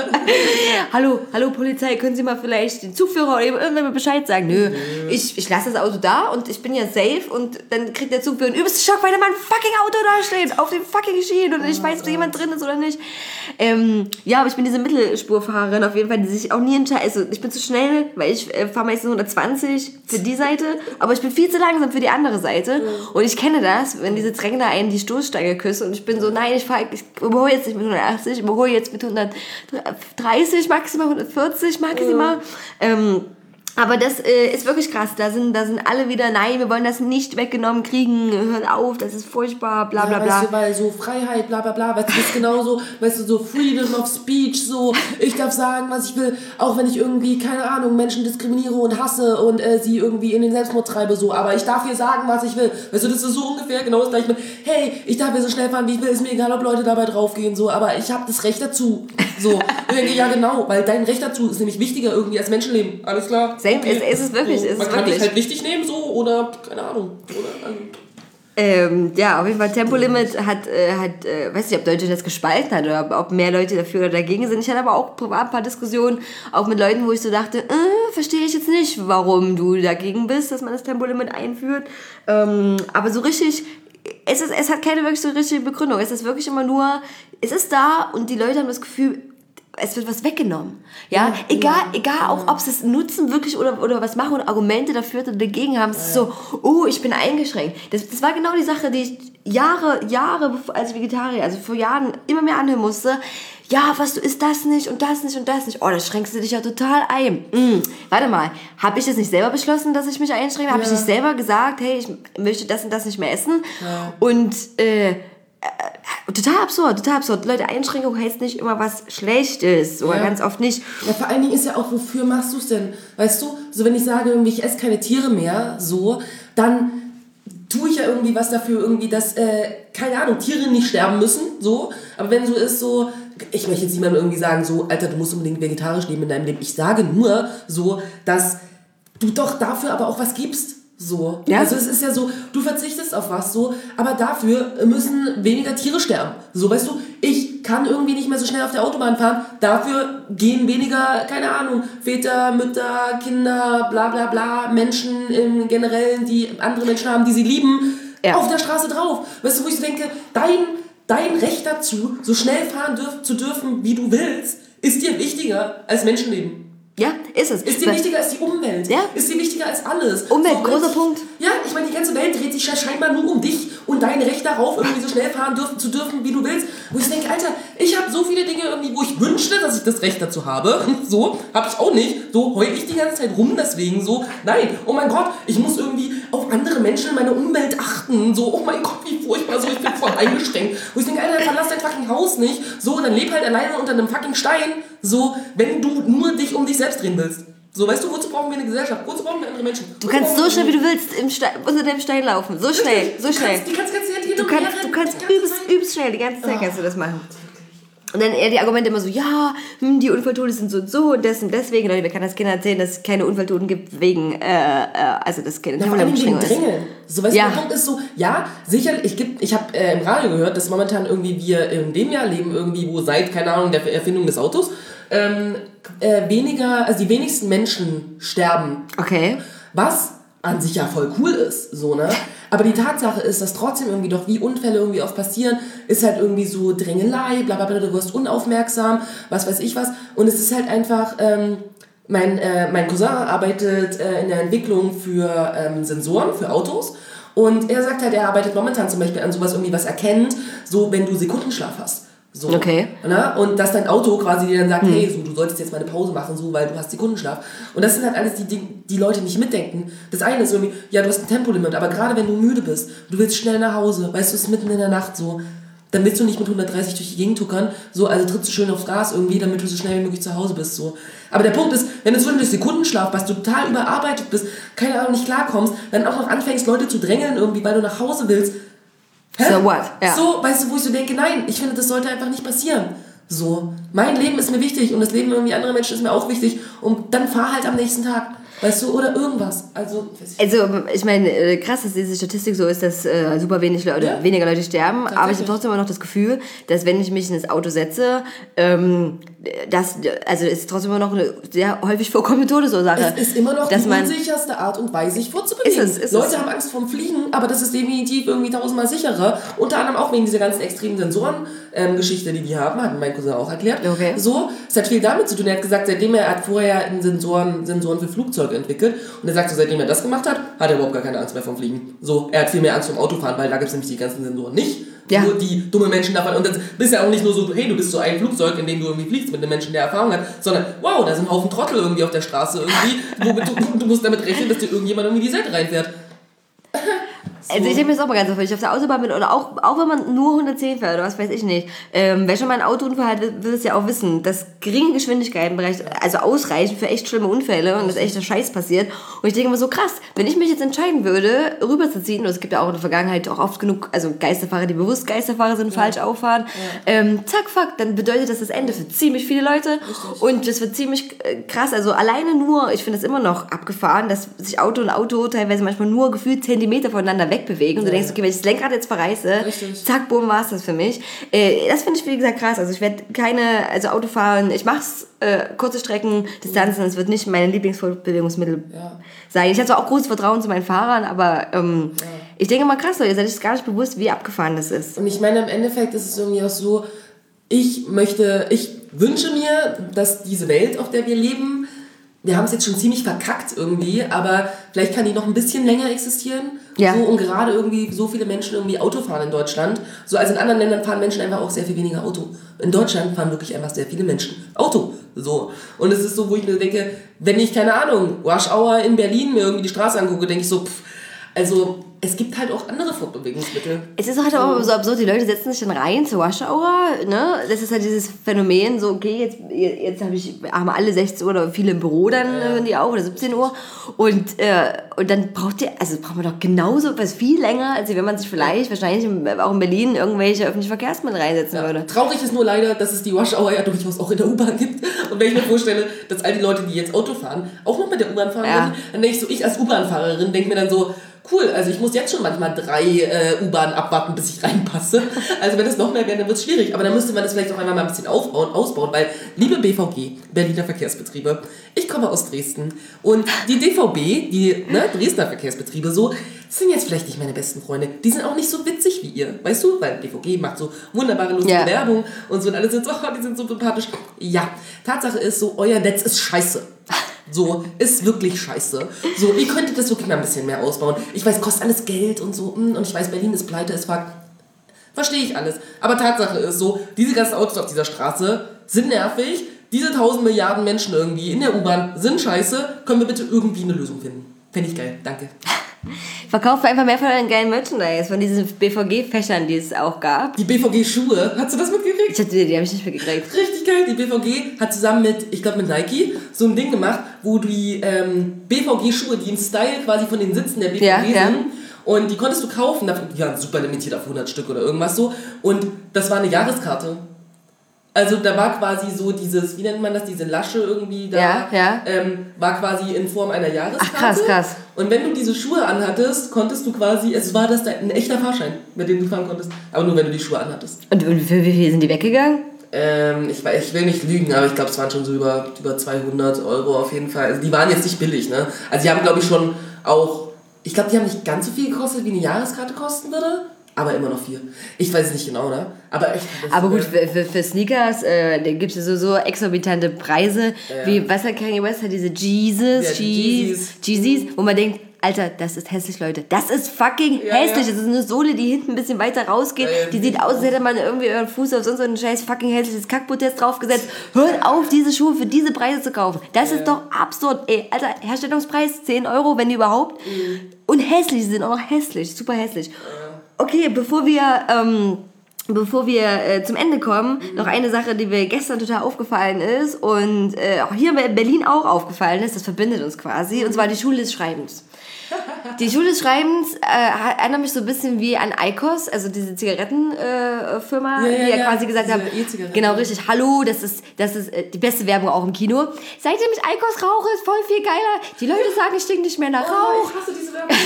hallo, hallo Polizei, können Sie mal vielleicht den Zugführer oder irgendjemand Bescheid sagen? Nö, ich, ich lasse das Auto da und ich bin ja safe und dann kriegt der Zugführer einen übelsten Schock, weil da mein fucking Auto da steht, auf den fucking Schienen und ich weiß, ob da jemand drin ist oder nicht. Ähm, ja, aber ich bin diese Mittelspurfahrerin auf jeden Fall, die sich auch nie entscheidet. Also ich bin zu schnell, weil ich äh, fahre meistens hundertzwanzig für die Seite, aber ich bin viel zu langsam für die andere Seite. Mhm. Und ich kenne das, wenn diese Drängler einen die Stoßstange küssen und ich bin so, nein, ich fahre, ich überhole jetzt nicht mit hundertachtzig, ich überhole jetzt mit hundertdreißig maximal, hundertvierzig maximal. Mhm. Ähm, Aber das äh, ist wirklich krass. Da sind, da sind alle wieder, nein, wir wollen das nicht weggenommen kriegen, hört auf, das ist furchtbar, bla bla bla. Ja, weißt du, weil so Freiheit, bla bla bla, weißt du, das ist genauso, weißt du, so Freedom of Speech, so, ich darf sagen, was ich will, auch wenn ich irgendwie, keine Ahnung, Menschen diskriminiere und hasse und äh, sie irgendwie in den Selbstmord treibe, so, aber ich darf hier sagen, was ich will. Weißt du, das ist so ungefähr genau das gleiche mit, hey, ich darf hier so schnell fahren, wie ich will, ist mir egal, ob Leute dabei draufgehen, so, aber ich habe das Recht dazu. So, ich denke, ja genau, weil dein Recht dazu ist nämlich wichtiger irgendwie als Menschenleben, alles klar? Same, okay. es, es ist wirklich, so, es ist man kann wirklich. dich halt wichtig nehmen, so, oder, keine Ahnung, oder, also. Ähm, ja, auf jeden Fall Tempolimit hat, äh, hat äh, weiß nicht, ob Deutschland das gespalten hat oder ob mehr Leute dafür oder dagegen sind. Ich hatte aber auch privat ein paar Diskussionen, auch mit Leuten, wo ich so dachte, äh, verstehe ich jetzt nicht, warum du dagegen bist, dass man das Tempolimit einführt. Ähm, aber so richtig, es, ist, es hat keine wirklich so richtige Begründung. Es ist wirklich immer nur, es ist da und die Leute haben das Gefühl, es wird was weggenommen. Ja, ja egal, ja, egal ja. auch, ob sie es nutzen wirklich oder, oder was machen und Argumente dafür oder dagegen haben. Es ist so, oh, ich bin eingeschränkt. Das, das war genau die Sache, die ich Jahre, Jahre als Vegetarier, also vor Jahren immer mehr anhören musste. Ja, was, du isst das nicht und das nicht und das nicht. Oh, da schränkst du dich ja total ein. Mm, warte mal, habe ich das nicht selber beschlossen, dass ich mich einschränke? Habe ja. ich nicht selber gesagt, hey, ich möchte das und das nicht mehr essen? Ja. Und, äh, Äh, total absurd, total absurd. Leute, Einschränkung heißt nicht immer was Schlechtes oder ja. ganz oft nicht. Ja, vor allen Dingen ist ja auch, wofür machst du es denn? Weißt du, so wenn ich sage, irgendwie, ich esse keine Tiere mehr, so, dann tue ich ja irgendwie was dafür, irgendwie, dass, äh, keine Ahnung, Tiere nicht sterben müssen, so. Aber wenn so ist, so, ich möchte jetzt niemandem irgendwie sagen, so, Alter, du musst unbedingt vegetarisch leben in deinem Leben. Ich sage nur so, dass du doch dafür aber auch was gibst. So. Ja. Also es ist ja so, du verzichtest auf was so, aber dafür müssen weniger Tiere sterben. So, weißt du, ich kann irgendwie nicht mehr so schnell auf der Autobahn fahren, dafür gehen weniger, keine Ahnung, Väter, Mütter, Kinder, bla bla bla, Menschen im Generellen, die andere Menschen haben, die sie lieben, ja. auf der Straße drauf. Weißt du, wo ich so denke, dein, dein Recht dazu, so schnell fahren dürf, zu dürfen, wie du willst, ist dir wichtiger als Menschenleben. Ja, ist es. Ist dir wichtiger als die Umwelt? Ja. Ist dir wichtiger als alles? Umwelt, so, großer Punkt. Ja, ich meine, die ganze Welt dreht sich scheinbar nur um dich und dein Recht darauf, irgendwie so schnell fahren dürfen, zu dürfen, wie du willst. Wo ich denke, Alter, ich habe so viele Dinge irgendwie, wo ich wünschte, dass ich das Recht dazu habe. So, habe ich auch nicht. So, heul ich die ganze Zeit rum deswegen. So, nein, oh mein Gott, ich muss irgendwie auf andere Menschen in meiner Umwelt achten. So, oh mein Gott, wie furchtbar. So, ich bin voll eingeschränkt. Wo ich denke, Alter, verlass dein fucking Haus nicht. So, dann leb halt alleine unter einem fucking Stein. So, wenn du nur dich um dich selbst drehen willst. So, weißt du, wozu brauchen wir eine Gesellschaft? Wozu brauchen wir andere Menschen? Du kannst so schnell, wie du willst, im Stein, unter dem Stein laufen. So schnell, so schnell. Du kannst, du kannst, du kannst, du kannst übelst, übelst schnell, die ganze Zeit kannst du das machen. Und dann eher die Argumente immer so, ja, hm, die Unfalltote sind so und so und das und deswegen. Leute, wir können das Kindern erzählen, dass es keine Unfalltoten gibt wegen, äh, äh, also das keine Tempolimbeschränkung ist. Drängeln. So, weißt ja. du, der Punkt ist so, ja, sicherlich, ich, gibt, ich habe äh, im Radio gehört, dass momentan irgendwie wir in dem Jahr leben, irgendwie, wo seit, keine Ahnung, der Erfindung des Autos, ähm, äh, weniger, also die wenigsten Menschen sterben. Okay. Was an sich ja voll cool ist, so, ne? Aber die Tatsache ist, dass trotzdem irgendwie doch, wie Unfälle irgendwie oft passieren, ist halt irgendwie so Drängelei, bla bla bla, du wirst unaufmerksam, was weiß ich was. Und es ist halt einfach, ähm, mein, äh, mein Cousin arbeitet äh, in der Entwicklung für ähm, Sensoren, für Autos. Und er sagt halt, er arbeitet momentan zum Beispiel an sowas irgendwie, was erkennt, so wenn du Sekundenschlaf hast. So, okay. Ne? Und dass dein Auto quasi dir dann sagt, hm. hey, so, du solltest jetzt mal eine Pause machen, so, weil du hast Sekundenschlaf. Und das sind halt alles die Dinge, die Leute nicht mitdenken. Das eine ist irgendwie, ja, du hast ein Tempolimit, aber gerade wenn du müde bist, du willst schnell nach Hause, weißt du, es ist mitten in der Nacht so, dann willst du nicht mit hundertdreißig durch die Gegend tuckern, so, also trittst du schön aufs Gas irgendwie, damit du so schnell wie möglich zu Hause bist, so. Aber der Punkt ist, wenn du zwischendurch Sekundenschlaf hast, du total überarbeitet bist, keine Ahnung, nicht klarkommst, dann auch noch anfängst, Leute zu drängeln irgendwie, weil du nach Hause willst. Hä? So what? Ja. So, weißt du, wo ich so denke, nein, ich finde, das sollte einfach nicht passieren. So, mein Leben ist mir wichtig und das Leben irgendwie anderer Menschen ist mir auch wichtig und dann fahr halt am nächsten Tag. Weißt du, oder irgendwas. Also, also ich meine, krass, dass diese Statistik so ist, dass äh, super wenig Leute, ja. weniger Leute sterben, aber ich habe trotzdem immer noch das Gefühl, dass wenn ich mich in das Auto setze, ähm, das, also es ist trotzdem immer noch eine sehr häufig vorkommende Todesursache. Es ist immer noch dass die man, unsicherste Art und Weise, sich vorzubewegen. Ist es, ist Leute es. haben Angst vorm Fliegen, aber das ist definitiv irgendwie tausendmal sicherer. Unter anderem auch wegen dieser ganzen extremen Sensoren-Geschichte, ähm, die die haben, hat mein Cousin auch erklärt. Okay. So, es hat viel damit zu tun. Er hat gesagt, seitdem er hat vorher einen Sensoren, Sensoren für Flugzeuge entwickelt und er sagt, so, seitdem er das gemacht hat, hat er überhaupt gar keine Angst mehr vom Fliegen. So, er hat viel mehr Angst vom Autofahren, weil da gibt es nämlich die ganzen Sensoren nicht. Ja. Nur die dumme Menschen davon. Und das bist ja auch nicht nur so, hey, du bist so ein Flugzeug, in dem du irgendwie fliegst mit einem Menschen, der Erfahrung hat, sondern wow, da sind ein Haufen Trottel irgendwie auf der Straße irgendwie, womit du, du musst damit rechnen, dass dir irgendjemand irgendwie die Seite reinfährt. So. Also ich denke mir das auch mal ganz oft, wenn ich auf der Autobahn bin oder auch, auch wenn man nur hundertzehn fährt oder was weiß ich nicht. Ähm, wer schon mal einen Autounfall hat, will, will es ja auch wissen, dass geringe Geschwindigkeiten also ausreichen für echt schlimme Unfälle und dass echter Scheiß passiert. Und ich denke immer so, krass, wenn ich mich jetzt entscheiden würde, rüberzuziehen, und es gibt ja auch in der Vergangenheit auch oft genug, also Geisterfahrer, die bewusst Geisterfahrer sind, ja. falsch auffahren, ja. ähm, zack, fuck, dann bedeutet das das Ende für ziemlich viele Leute. Richtig. Und das wird ziemlich krass, also alleine nur, ich finde es immer noch abgefahren, dass sich Auto und Auto teilweise manchmal nur gefühlt Zentimeter voneinander wegbewegen und ja. du denkst, okay, wenn ich das Lenkrad jetzt verreiße, Richtig. zack, boom, war es das für mich. Äh, das finde ich, wie gesagt, krass. Also ich werde keine, also Auto fahren, ich mach's äh, kurze Strecken, Distanzen, es wird nicht mein Lieblingsfortbewegungsmittel ja. sein. Ich habe zwar auch großes Vertrauen zu meinen Fahrern, aber ähm, ja. ich denke mal, krass, Leute, ihr seid euch gar nicht bewusst, wie abgefahren das ist. Und ich meine, im Endeffekt ist es irgendwie auch so, ich möchte, ich wünsche mir, dass diese Welt, auf der wir leben, wir haben es jetzt schon ziemlich verkackt irgendwie, aber vielleicht kann die noch ein bisschen länger existieren. Ja. So, und gerade irgendwie so viele Menschen irgendwie Auto fahren in Deutschland. So, also in anderen Ländern fahren Menschen einfach auch sehr viel weniger Auto. In Deutschland fahren wirklich einfach sehr viele Menschen Auto. So. Und es ist so, wo ich mir denke, wenn ich, keine Ahnung, Rush Hour in Berlin mir irgendwie die Straße angucke, denke ich so, pff, also es gibt halt auch andere Fortbewegungsmittel. Es ist halt auch so absurd, die Leute setzen sich dann rein zur Rush Hour, ne? Das ist halt dieses Phänomen, so okay, jetzt, jetzt hab ich, haben alle sechzehn Uhr oder viele im Büro dann, ja. hören die auf, oder siebzehn Uhr und, äh, und dann braucht ihr, also braucht man doch genauso was viel länger, als wenn man sich vielleicht, wahrscheinlich auch in Berlin, irgendwelche öffentlichen Verkehrsmittel reinsetzen ja. würde. Traurig ist nur leider, dass es die Rush Hour ja durchaus auch in der U-Bahn gibt und wenn ich mir vorstelle, dass all die Leute, die jetzt Auto fahren, auch noch mit der U-Bahn fahren, ja. dann denke ich so, ich als U-Bahn-Fahrerin denke mir dann so, cool, also ich muss jetzt schon manchmal drei äh, U-Bahnen abwarten, bis ich reinpasse. Also wenn das noch mehr wäre, dann wird es schwierig. Aber dann müsste man das vielleicht auch einmal mal ein bisschen aufbauen, ausbauen, weil, liebe B V G, Berliner Verkehrsbetriebe, ich komme aus Dresden und die D V B, die ne, Dresdner Verkehrsbetriebe, so, sind jetzt vielleicht nicht meine besten Freunde. Die sind auch nicht so witzig wie ihr, weißt du? Weil D V G macht so wunderbare, lustige yeah. Werbung und so und alle sind so, oh, die sind so sympathisch. Ja, Tatsache ist so, euer Netz ist scheiße. So, ist wirklich scheiße. So, ihr könntet das wirklich mal ein bisschen mehr ausbauen. Ich weiß, kostet alles Geld und so. Und ich weiß, Berlin ist pleite, ist fuck. Verstehe ich alles. Aber Tatsache ist so, diese ganzen Autos auf dieser Straße sind nervig. Diese tausend Milliarden Menschen irgendwie in der U-Bahn sind scheiße. Können wir bitte irgendwie eine Lösung finden? Fände ich geil. Danke. Verkauft einfach mehr von deinen geilen Merchandise, von diesen B V G-Fächern, die es auch gab. Die B V G-Schuhe, hast du das mitgekriegt? Ich hatte die, die habe ich nicht mitgekriegt. Richtig geil, die B V G hat zusammen mit, ich glaube mit Nike, so ein Ding gemacht, wo die ähm, B V G-Schuhe, die im Style quasi von den Sitzen der B V G ja, sind, ja. und die konntest du kaufen, die waren super limitiert auf hundert Stück oder irgendwas so, und das war eine Jahreskarte. Also da war quasi so dieses, wie nennt man das, diese Lasche irgendwie da, ja, ja. Ähm, war quasi in Form einer Jahreskarte. Ach, krass, krass. Und wenn du diese Schuhe anhattest, konntest du quasi, es war das ein echter Fahrschein, mit dem du fahren konntest, aber nur wenn du die Schuhe anhattest. Und, und für wie viel sind die weggegangen? Ähm, ich, ich will nicht lügen, aber ich glaube, es waren schon so über, über zweihundert Euro auf jeden Fall. Also die waren jetzt nicht billig, ne? Also die haben, glaube ich, schon auch, ich glaube, die haben nicht ganz so viel gekostet, wie eine Jahreskarte kosten würde. Aber immer noch viel. Ich weiß es nicht genau, ne? Aber echt. Aber gut, für, für, für Sneakers, äh, da gibt es so, so exorbitante Preise, ja. Wie, was hat Kanye West, hat diese Jesus, ja, Jeezys. Jeezys, wo man denkt, Alter, das ist hässlich, Leute. Das ist fucking ja, hässlich. Ja. Das ist eine Sohle, die hinten ein bisschen weiter rausgeht. Ja, ja, die sieht aus, als hätte man irgendwie euren Fuß auf sonst so ein scheiß fucking hässliches Kackprotest draufgesetzt. Hört auf, diese Schuhe für diese Preise zu kaufen. Das ja. ist doch absurd. Ey, Alter, Herstellungspreis zehn Euro, wenn überhaupt. Mhm. Und hässlich, sie sind auch noch hässlich. Super hässlich. Ja. Okay, bevor wir, ähm, bevor wir äh, zum Ende kommen, mhm. noch eine Sache, die mir gestern total aufgefallen ist und äh, auch hier in Berlin auch aufgefallen ist, das verbindet uns quasi, und zwar die Schule des Schreibens. Die Schule des Schreibens äh, erinnert mich so ein bisschen wie an Eikos, also diese Zigarettenfirma, äh, ja, ja, die ja, ja quasi gesagt haben, genau richtig, hallo, das ist, das ist äh, die beste Werbung auch im Kino. Seitdem ich Eikos rauche, ist voll viel geiler. Die Leute sagen, ich stinke nicht mehr nach Rauch. Oh, ich hasse diese Werbung.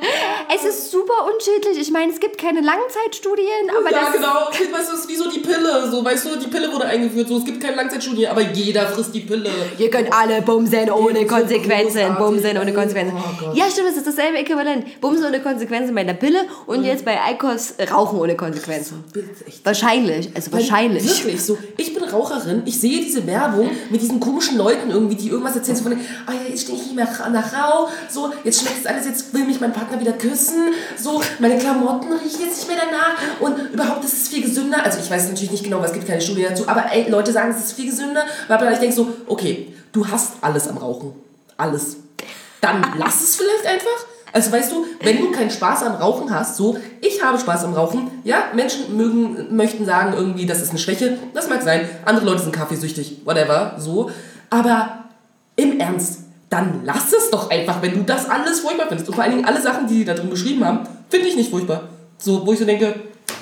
Es ist super unschädlich. Ich meine, es gibt keine Langzeitstudien, aber ja, das... genau. Weißt du, es ist wie so die Pille. So, weißt du, die Pille wurde eingeführt. So, es gibt keine Langzeitstudien, aber jeder frisst die Pille. Ihr könnt alle bumsen ohne Konsequenzen. Bumsen ohne Konsequenzen. Oh ja, stimmt, das ist dasselbe Äquivalent. Bumsen ohne Konsequenzen bei der Pille und mhm. jetzt bei Eikos Rauchen ohne Konsequenzen. So, wahrscheinlich. Also Weil, wahrscheinlich. Wirklich so. Ich bin Raucherin. Ich sehe diese Werbung mit diesen komischen Leuten irgendwie, die irgendwas erzählen. So von, oh ja, jetzt stehe ich nicht mehr nach Rauch. So, jetzt schmeckt es alles. Jetzt will mich mein Partner wieder küssen. So, meine Klamotten riechen jetzt nicht mehr danach. Und überhaupt ist es viel gesünder. Also ich weiß natürlich nicht genau, weil es gibt keine Studie dazu. Aber ey, Leute sagen, es ist viel gesünder. Weil ich denke so, okay, du hast alles am Rauchen. Alles. Dann lass es vielleicht einfach. Also weißt du, wenn du keinen Spaß am Rauchen hast, so, ich habe Spaß am Rauchen, ja, Menschen mögen, möchten sagen irgendwie, das ist eine Schwäche, das mag sein, andere Leute sind kaffeesüchtig, whatever, so, aber im Ernst, dann lass es doch einfach, wenn du das alles furchtbar findest. Und vor allen Dingen alle Sachen, die die da drin beschrieben haben, finde ich nicht furchtbar. So, wo ich so denke,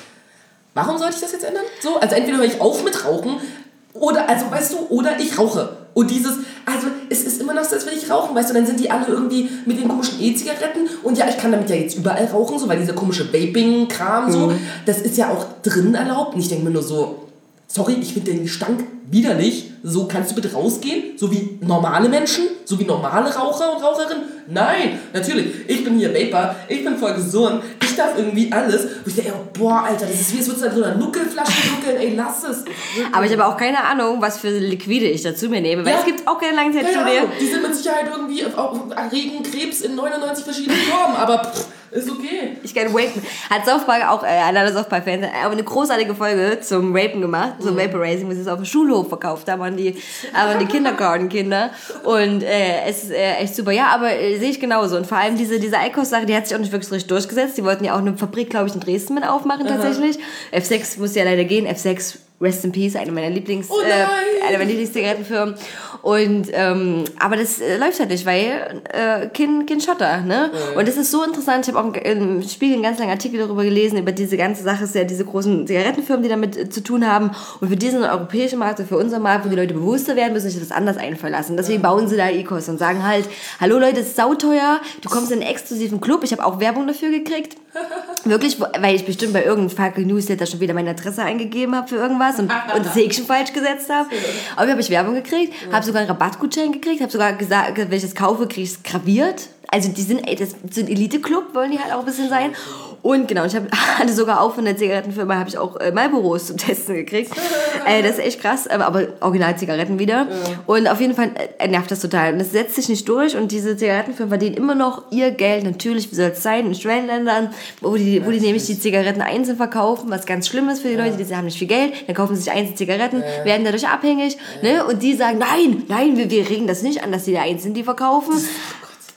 warum sollte ich das jetzt ändern? So, also entweder höre ich auf mit Rauchen, oder, also weißt du, oder ich rauche. Und dieses, also es ist immer noch so, als will ich rauchen, weißt du, dann sind die alle irgendwie mit den komischen E-Zigaretten und ja, ich kann damit ja jetzt überall rauchen, so, weil dieser komische Vaping-Kram, so, mhm. das ist ja auch drin erlaubt. Und ich denke mir nur so, sorry, ich finde den Gestank widerlich, so, kannst du bitte rausgehen, so wie normale Menschen, so wie normale Raucher und Raucherinnen? Nein, natürlich, ich bin hier Vapor, ich bin voll gesund, ich darf irgendwie alles. Und ich denke, oh, boah, Alter, das ist wie, es wird in so einer Nuckelflasche nuckeln, ey, lass es. Aber ich habe auch keine Ahnung, was für Liquide ich dazu mir nehme, weil ja, es gibt auch keine Langzeitstudie. Die sind mit Sicherheit irgendwie, auch erregen Krebs in neunundneunzig verschiedenen Formen, aber pff, ist okay. Ich kann Vapen. Hat South Park auch, äh, einer der South Park-Fans, aber eine großartige Folge zum Vapen gemacht, zum mhm. Vaporizing, wo sie es auf dem Schulhof verkauft haben an die, an die Kindergartenkinder. Und äh, es ist äh, echt super. Ja, aber äh, sehe ich genauso. Und vor allem diese, diese Eikos-Sache, die hat sich auch nicht wirklich richtig durchgesetzt. Die wollten ja auch eine Fabrik, glaube ich, in Dresden mit aufmachen tatsächlich. Aha. F sechs musste ja leider gehen. F sechs Rest in Peace, eine meiner Lieblings, oh äh, eine meiner Lieblingszigarettenfirmen. Und ähm, aber das äh, läuft halt nicht, weil äh, kein, kein Schotter, ne? Mhm. Und das ist so interessant. Ich habe auch im Spiegel einen ganz langen Artikel darüber gelesen, über diese ganze Sache, es ist ja diese großen Zigarettenfirmen, die damit äh, zu tun haben. Und für diesen europäischen Markt, für unseren Markt, wo die Leute bewusster werden, müssen sich das anders einfallen lassen. Deswegen bauen sie da Ecos und sagen halt, hallo Leute, es ist sauteuer, du kommst in einen exklusiven Club. Ich habe auch Werbung dafür gekriegt. Wirklich, weil ich bestimmt bei irgendeinem Fucking Newsletter schon wieder meine Adresse eingegeben habe für irgendwas und, und das Häkchen falsch gesetzt habe. Aber hier habe ich Werbung gekriegt, habe sogar einen Rabattgutschein gekriegt, habe sogar gesagt, wenn ich das kaufe, kriege ich es graviert. Also die sind, ey, das so ein Elite-Club, wollen die halt auch ein bisschen sein. Und genau, ich hab, hatte sogar auch von der Zigarettenfirma, habe ich auch äh, Marlboros zum Testen gekriegt. äh, das ist echt krass, aber Original-Zigaretten wieder. Ja. Und auf jeden Fall äh, nervt das total. Und das setzt sich nicht durch und diese Zigarettenfirmen verdienen immer noch ihr Geld, natürlich, wie soll es sein, in Schwellenländern, wo die, wo die nämlich die Zigaretten einzeln verkaufen, was ganz schlimm ist für die Leute, die haben nicht viel Geld, dann kaufen sie sich einzeln Zigaretten, ja. werden dadurch abhängig, ja. ne? Und die sagen, nein, nein, wir, wir regen das nicht an, dass die da einzeln die verkaufen.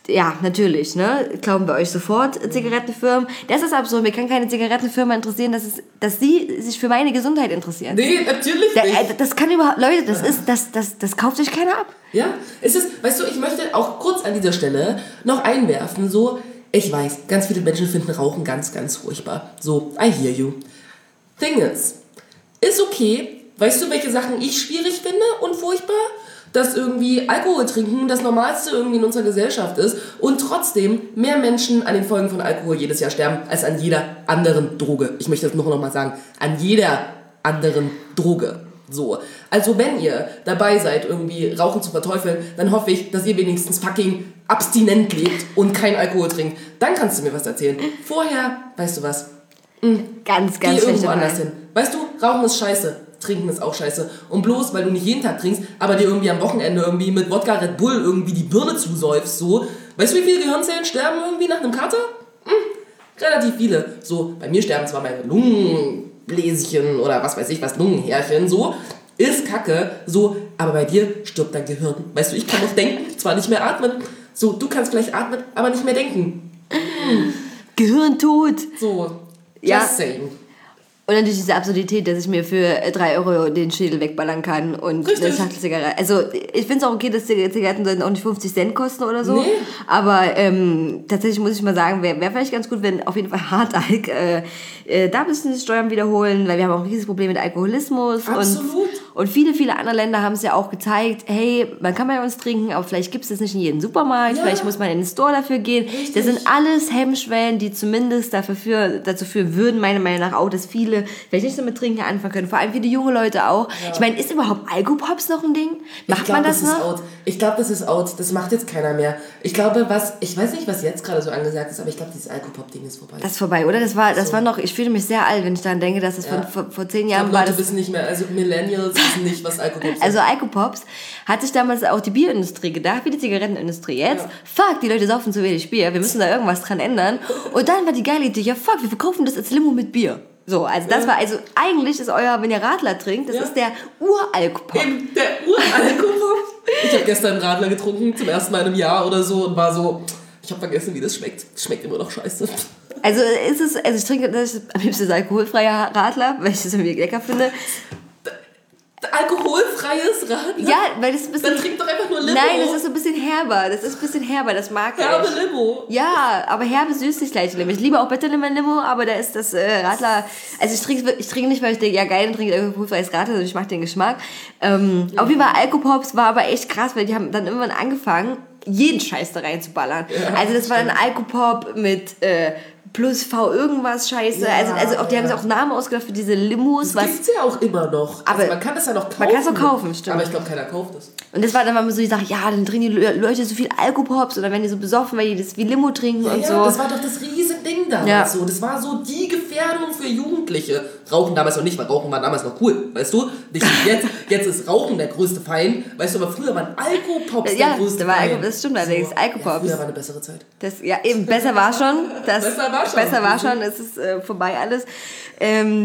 Ja, natürlich, ne? Glauben wir euch sofort, Zigarettenfirmen. Das ist absurd. Mir kann keine Zigarettenfirma interessieren, dass, es, dass sie sich für meine Gesundheit interessieren. Nee, natürlich da, nicht. Das kann überhaupt, Leute, das ist, das, das, das kauft sich keiner ab. Ja, es ist, weißt du, ich möchte auch kurz an dieser Stelle noch einwerfen, so, ich weiß, ganz viele Menschen finden Rauchen ganz, ganz furchtbar. So, I hear you. Thing is, ist okay, weißt du, welche Sachen ich schwierig finde und furchtbar? Dass irgendwie Alkohol trinken das Normalste irgendwie in unserer Gesellschaft ist und trotzdem mehr Menschen an den Folgen von Alkohol jedes Jahr sterben als an jeder anderen Droge. Ich möchte das noch mal sagen, an jeder anderen Droge. So. Also wenn ihr dabei seid, irgendwie Rauchen zu verteufeln, dann hoffe ich, dass ihr wenigstens fucking abstinent lebt und kein Alkohol trinkt. Dann kannst du mir was erzählen. Vorher, weißt du was? Mh, ganz, ganz geh irgendwo anders Wein. hin. Weißt du, Rauchen ist scheiße. Trinken ist auch scheiße. Und bloß, weil du nicht jeden Tag trinkst, aber dir irgendwie am Wochenende irgendwie mit Wodka Red Bull irgendwie die Birne zusäufst, so. Weißt du, wie viele Gehirnzellen sterben irgendwie nach einem Kater? Hm, relativ viele. So, bei mir sterben zwar meine Lungenbläschen oder was weiß ich was, Lungenhärchen, so. Ist kacke, so. Aber bei dir stirbt dein Gehirn. Weißt du, ich kann noch denken, zwar nicht mehr atmen. So, du kannst vielleicht atmen, aber nicht mehr denken. Hm. Gehirntod. So, just ja. saying. Und natürlich diese Absurdität, dass ich mir für drei Euro den Schädel wegballern kann und Richtig. eine Schachtel Zigarette. Also ich finde es auch okay, dass Zigaretten sollten auch nicht fünfzig Cent kosten oder so. Nee. Aber ähm, tatsächlich muss ich mal sagen, wäre wär vielleicht ganz gut, wenn auf jeden Fall Hartalk, äh, äh, da müssen die Steuern wiederholen, weil wir haben auch ein riesiges Problem mit Alkoholismus. Absolut. Und, und viele, viele andere Länder haben es ja auch gezeigt, hey, man kann bei uns trinken, aber vielleicht gibt es das nicht in jedem Supermarkt, Ja. vielleicht muss man in den Store dafür gehen. Richtig. Das sind alles Hemmschwellen, die zumindest dafür für, dazu führen würden, meiner Meinung nach auch, dass viele vielleicht nicht so mit Trinken anfangen können. Vor allem viele junge Leute auch. Ja. Ich meine, ist überhaupt Alkopops noch ein Ding? Macht ich glaub, man das, das noch? Ist out. Ich glaube, das ist out. Das macht jetzt keiner mehr. Ich glaube, was, ich weiß nicht, was jetzt gerade so angesagt ist, aber ich glaube, dieses Alkopop-Ding ist vorbei. Das ist vorbei, oder? Das war, das so. war noch, ich fühle mich sehr alt, wenn ich daran denke, dass es ja. von, vor, vor zehn Jahren ich glaub, war. Leute wissen nicht mehr, also Millennials wissen nicht, was Alkopops ist. Also Alkopops hat sich damals auch die Bierindustrie gedacht, wie die Zigarettenindustrie jetzt. Ja. Fuck, die Leute saufen zu wenig Bier, wir müssen da irgendwas dran ändern. Und dann war die geile Idee, ja fuck, wir verkaufen das als Limo mit Bier. So, also das ja. war, also eigentlich ist euer, wenn ihr Radler trinkt, das ja. ist der Uralkopop. Eben, der Uralkopop. Ich habe gestern Radler getrunken, zum ersten Mal in einem Jahr oder so und war so, ich habe vergessen, wie das schmeckt. Es schmeckt immer noch scheiße. Also ist es, also ich trinke das ist, am liebsten das alkoholfreier Radler, weil ich das irgendwie lecker finde. Alkoholfreies Radler? Ja, weil das ist ein bisschen... Dann trink doch einfach nur Limo. Nein, das ist so ein bisschen herber. Das ist ein bisschen herber, das mag ich. Herbe Limo? Ja, aber herbe süß nicht gleich Limo. Ich liebe auch Bitterlimmer Limo, aber da ist das äh, Radler... Also ich trinke ich trinke nicht, weil ich denke, ja geil, dann trinke ich alkoholfreies Radler, sondern ich mag den Geschmack. Ähm, mhm. Auf jeden Fall Alkopops war aber echt krass, weil die haben dann irgendwann angefangen, jeden Scheiß da reinzuballern. Ja, also das war dann Alkopop mit... Äh, plus V irgendwas Scheiße. Ja, also, also auch, die ja. haben sich auch Namen ausgedacht für diese Limos. Das gibt es ja auch immer noch. Aber also man kann das ja noch kaufen. Man kann es auch kaufen, stimmt. Aber ich glaube, keiner kauft es. Und das war dann mal so die Sache, ja, dann trinken die Leute so viel Alkopops oder werden die so besoffen, weil die das wie Limo trinken ja, und ja, so. Das war doch das riesen Ding damals ja. so. Das war so die Gefährdung für Jugendliche. Rauchen damals noch nicht, weil Rauchen war damals noch cool, weißt du? Nicht wie jetzt. Jetzt ist Rauchen der größte Feind. Weißt du, aber früher waren Alkopops ja, der größte da war Feind. Alko, das stimmt allerdings, so. Alkopops. Ja, früher war eine bessere Zeit. Das, ja, eben, besser war schon. Das, besser war schon. Besser war schon, es ist äh, vorbei alles. Ähm,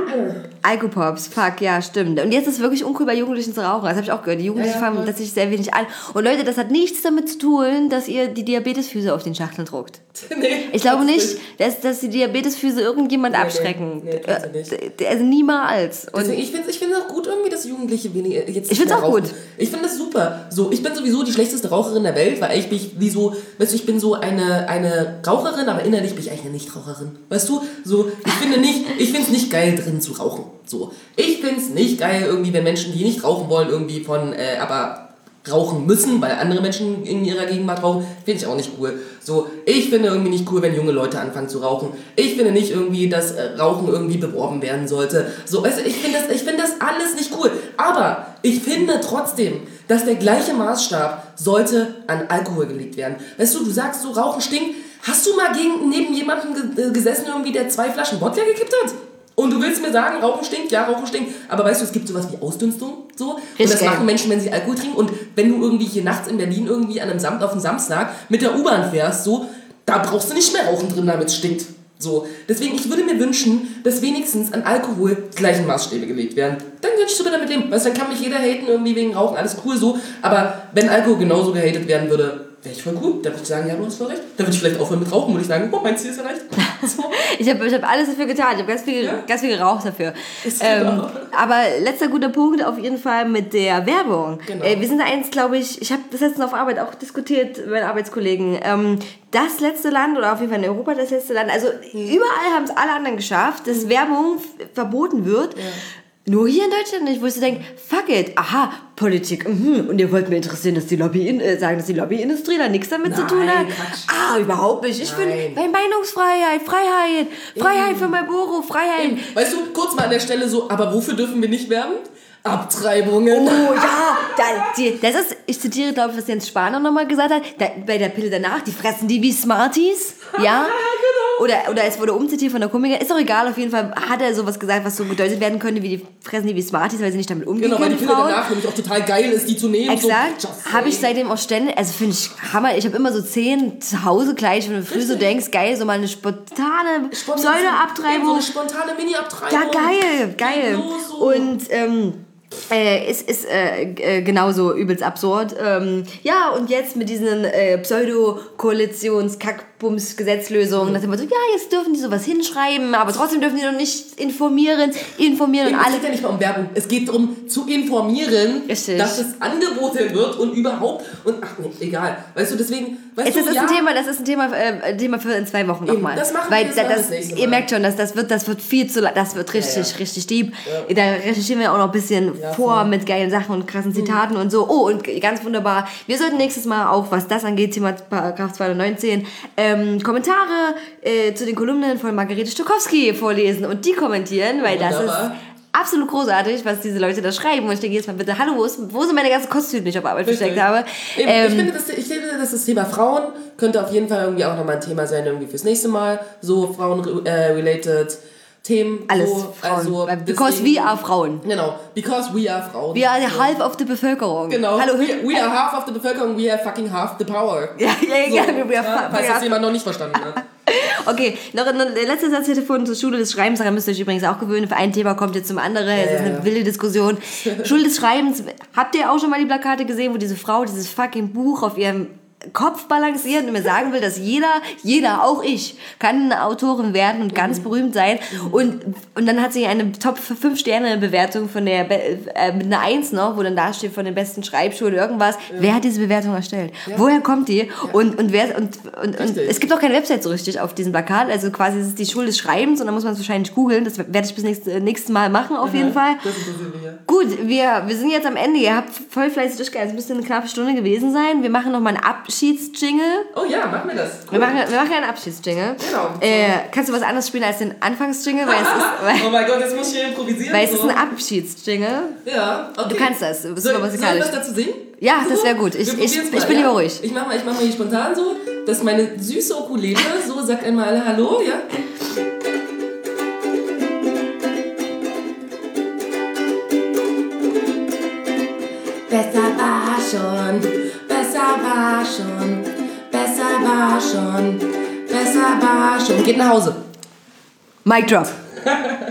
Alkopops, fuck, ja, stimmt. Und jetzt ist es wirklich uncool bei Jugendlichen zu rauchen. Das habe ich auch gehört. Die Jugendlichen ja, ja, fangen tatsächlich sehr wenig an. Und Leute, das hat nichts damit zu tun, dass ihr die Diabetesfüße auf den Schachteln druckt. Nee, ich glaube nicht, dass, dass die Diabetesfüße irgendjemand nee, abschrecken. Nee, nee, nicht. Also niemals. Und Deswegen, ich finde es ich auch gut irgendwie, dass Jugendliche weniger jetzt Ich finde es auch rauchen. gut. Ich finde das super. So, ich bin sowieso die schlechteste Raucherin der Welt, weil ich bin wie so, weißt du, ich bin so eine, eine Raucherin, aber innerlich bin ich eigentlich eine Nichtraucherin. Weißt du? So, ich finde nicht, ich finde es nicht geil, drin zu rauchen. So. Ich finde es nicht geil, irgendwie, wenn Menschen, die nicht rauchen wollen, irgendwie von, äh, aber rauchen müssen, weil andere Menschen in ihrer Gegenwart rauchen, finde ich auch nicht cool. So, ich finde irgendwie nicht cool, wenn junge Leute anfangen zu rauchen. Ich finde nicht irgendwie, dass äh, Rauchen irgendwie beworben werden sollte. So, weißt du, ich finde das, ich finde das alles nicht cool. Aber ich finde trotzdem, dass der gleiche Maßstab sollte an Alkohol gelegt werden. Weißt du, du sagst so, Rauchen stinkt. Hast du mal gegen, neben jemandem ge- gesessen, irgendwie, der zwei Flaschen Wodka gekippt hat? Und du willst mir sagen, Rauchen stinkt? Ja, Rauchen stinkt. Aber weißt du, es gibt sowas wie Ausdünstung. So. Und das machen Menschen, wenn sie Alkohol trinken. Und wenn du irgendwie hier nachts in Berlin irgendwie an einem Sam- auf einem Samstag mit der U-Bahn fährst, so, da brauchst du nicht mehr Rauchen drin, damit es stinkt. So. Deswegen, ich würde mir wünschen, dass wenigstens an Alkohol die gleichen Maßstäbe gelegt werden. Dann könnte ich sogar damit leben. Weißt du, dann kann mich jeder haten irgendwie wegen Rauchen, alles cool so. Aber wenn Alkohol genauso gehatet werden würde, wäre ich voll gut. Da würde ich sagen, ja, du hast voll recht. Da würde ich vielleicht aufhören mit Rauchen, würde ich sagen, oh, mein Ziel ist erreicht. So. ich habe ich hab alles dafür getan. Ich habe ganz viel, ja. ganz viel geraucht dafür. Ähm, genau. Aber letzter guter Punkt auf jeden Fall mit der Werbung. Genau. Äh, wir sind eins, glaube ich, ich habe das letztens auf Arbeit auch diskutiert mit meinen Arbeitskollegen. Ähm, das letzte Land, oder auf jeden Fall in Europa das letzte Land, also mhm. überall haben es alle anderen geschafft, dass Werbung f- verboten wird. Ja. Nur hier in Deutschland nicht, wo ich so denke, fuck it, aha, Politik, mhm. und ihr wollt mir interessieren, dass die Lobby äh, sagen, dass die Lobbyindustrie da nichts damit Nein, zu tun hat. Quatsch. Ah, überhaupt nicht. Ich finde, bei Meinungsfreiheit, Freiheit, Freiheit für mein Büro, Freiheit. Eben. Weißt du, kurz mal an der Stelle so, aber wofür dürfen wir nicht werben? Abtreibungen. Oh ja, da, die, das ist, ich zitiere, glaube ich, was Jens Spahn noch mal gesagt hat, da, bei der Pille danach, die fressen die wie Smarties, ja, genau. oder, oder es wurde umzitiert von der Komiker, ist doch egal, auf jeden Fall hat er sowas gesagt, was so gedeutet werden könnte, wie die fressen die wie Smarties, weil sie nicht damit umgehen genau, können, die Pille Frauen. danach nämlich auch total geil ist, die zu nehmen. Exakt, so, habe ich seitdem auch ständig, also finde ich Hammer, ich habe immer so zehn zu Hause gleich, wenn du früh so denkst, geil, so mal eine spontane Pseudo-Abtreibung. So eine spontane Mini-Abtreibung. Ja, geil, geil. So. Und, ähm, Äh, ist ist äh, äh, genauso übelst absurd. Ähm, ja, und jetzt mit diesen äh, Pseudo-Koalitions-Kackbums-Gesetzlösungen, mhm. nach dem Motto, ja, jetzt dürfen die sowas hinschreiben, aber trotzdem dürfen die noch nicht informieren, informieren Eben, und alle. Es geht ja nicht mal um Werbung, es geht darum, zu informieren, Richtig. dass es angeboten wird und überhaupt, und ach nee, egal, weißt du, deswegen, weißt es, du, das ist ja, ein Thema, das ist ein Thema, äh, Thema für in zwei Wochen nochmal. Das machen Weil wir da, das, das nächste Mal. Ihr merkt schon, dass das wird, das wird viel zu, das wird richtig, ja, ja. richtig deep. Ja. Da recherchieren wir auch noch ein bisschen ja, vor voll. Mit geilen Sachen und krassen Zitaten mhm. und so. Oh, und ganz wunderbar. Wir sollten nächstes Mal auch, was das angeht, Thema Paragraph zweihundertneunzehn, ähm, Kommentare äh, zu den Kolumnen von Margarete Stokowski vorlesen und die kommentieren, weil wunderbar. Das ist absolut großartig, was diese Leute da schreiben. Und ich denke jetzt mal bitte, hallo, wo, ist, wo sind meine ganzen Kostüme, die ich auf Arbeit versteckt habe? Ähm, ich, finde, das, ich finde, dass das Thema Frauen könnte auf jeden Fall irgendwie auch nochmal ein Thema sein, irgendwie fürs nächste Mal. So Frauen-related Themen. Alles so, Frauen. Also because deswegen, we are Frauen. Genau, because we are Frauen. We are the half of the Bevölkerung. Genau, hallo, we, we are half of the Bevölkerung, we have fucking half the power. Ja, ja, so, ja. We are ja falls das jemand noch nicht verstanden hat. Okay, noch ein letzter Satz hier von zur Schule des Schreibens, daran müsst ihr euch übrigens auch gewöhnen, für ein Thema kommt jetzt zum anderen, ja, es ist eine ja. wilde Diskussion. Schule des Schreibens, habt ihr auch schon mal die Plakate gesehen, wo diese Frau dieses fucking Buch auf ihrem Kopf balanciert und mir sagen will, dass jeder, jeder, auch ich, kann eine Autorin werden und ganz mhm. berühmt sein. Mhm. Und, und dann hat sie eine Top fünf Sterne Bewertung von der, äh, mit einer eins noch, wo dann da steht von den besten Schreibschulen irgendwas. Ja. Wer hat diese Bewertung erstellt? Ja. Woher kommt die? Ja. Und, und, wer, und, und, und es gibt auch keine Website so richtig auf diesem Plakat. Also quasi ist es die Schule des Schreibens und dann muss man es wahrscheinlich googeln. Das werde ich bis nächstes, nächstes Mal machen auf Aha. jeden Fall. Das ist persönlich, ja. Gut, wir, wir sind jetzt am Ende. Ihr habt voll fleißig durchgehalten. Es müsste eine knappe Stunde gewesen sein. Wir machen nochmal einen Abschiedsjingle. Oh ja, machen wir das. Cool. Wir machen, wir machen einen Abschiedsjingle. Genau. Äh, kannst du was anderes spielen als den Anfangsjingle? Weil es ist, weil, oh mein Gott, jetzt muss ich hier improvisieren. Weil so. es ist ein Abschiedsjingle. Ja, okay. Du kannst das. Du bist soll, super musikalisch. Soll ich was dazu singen? Ja, das wäre gut. Ich, ich, ich, ich bin lieber ruhig. Ich mach mal, ich mach mal hier spontan so, dass meine süße Ukulele so sagt einmal alle Hallo, ja? Besser war schon, besser war schon, besser war schon, besser war schon. Geht nach Hause. Mic drop.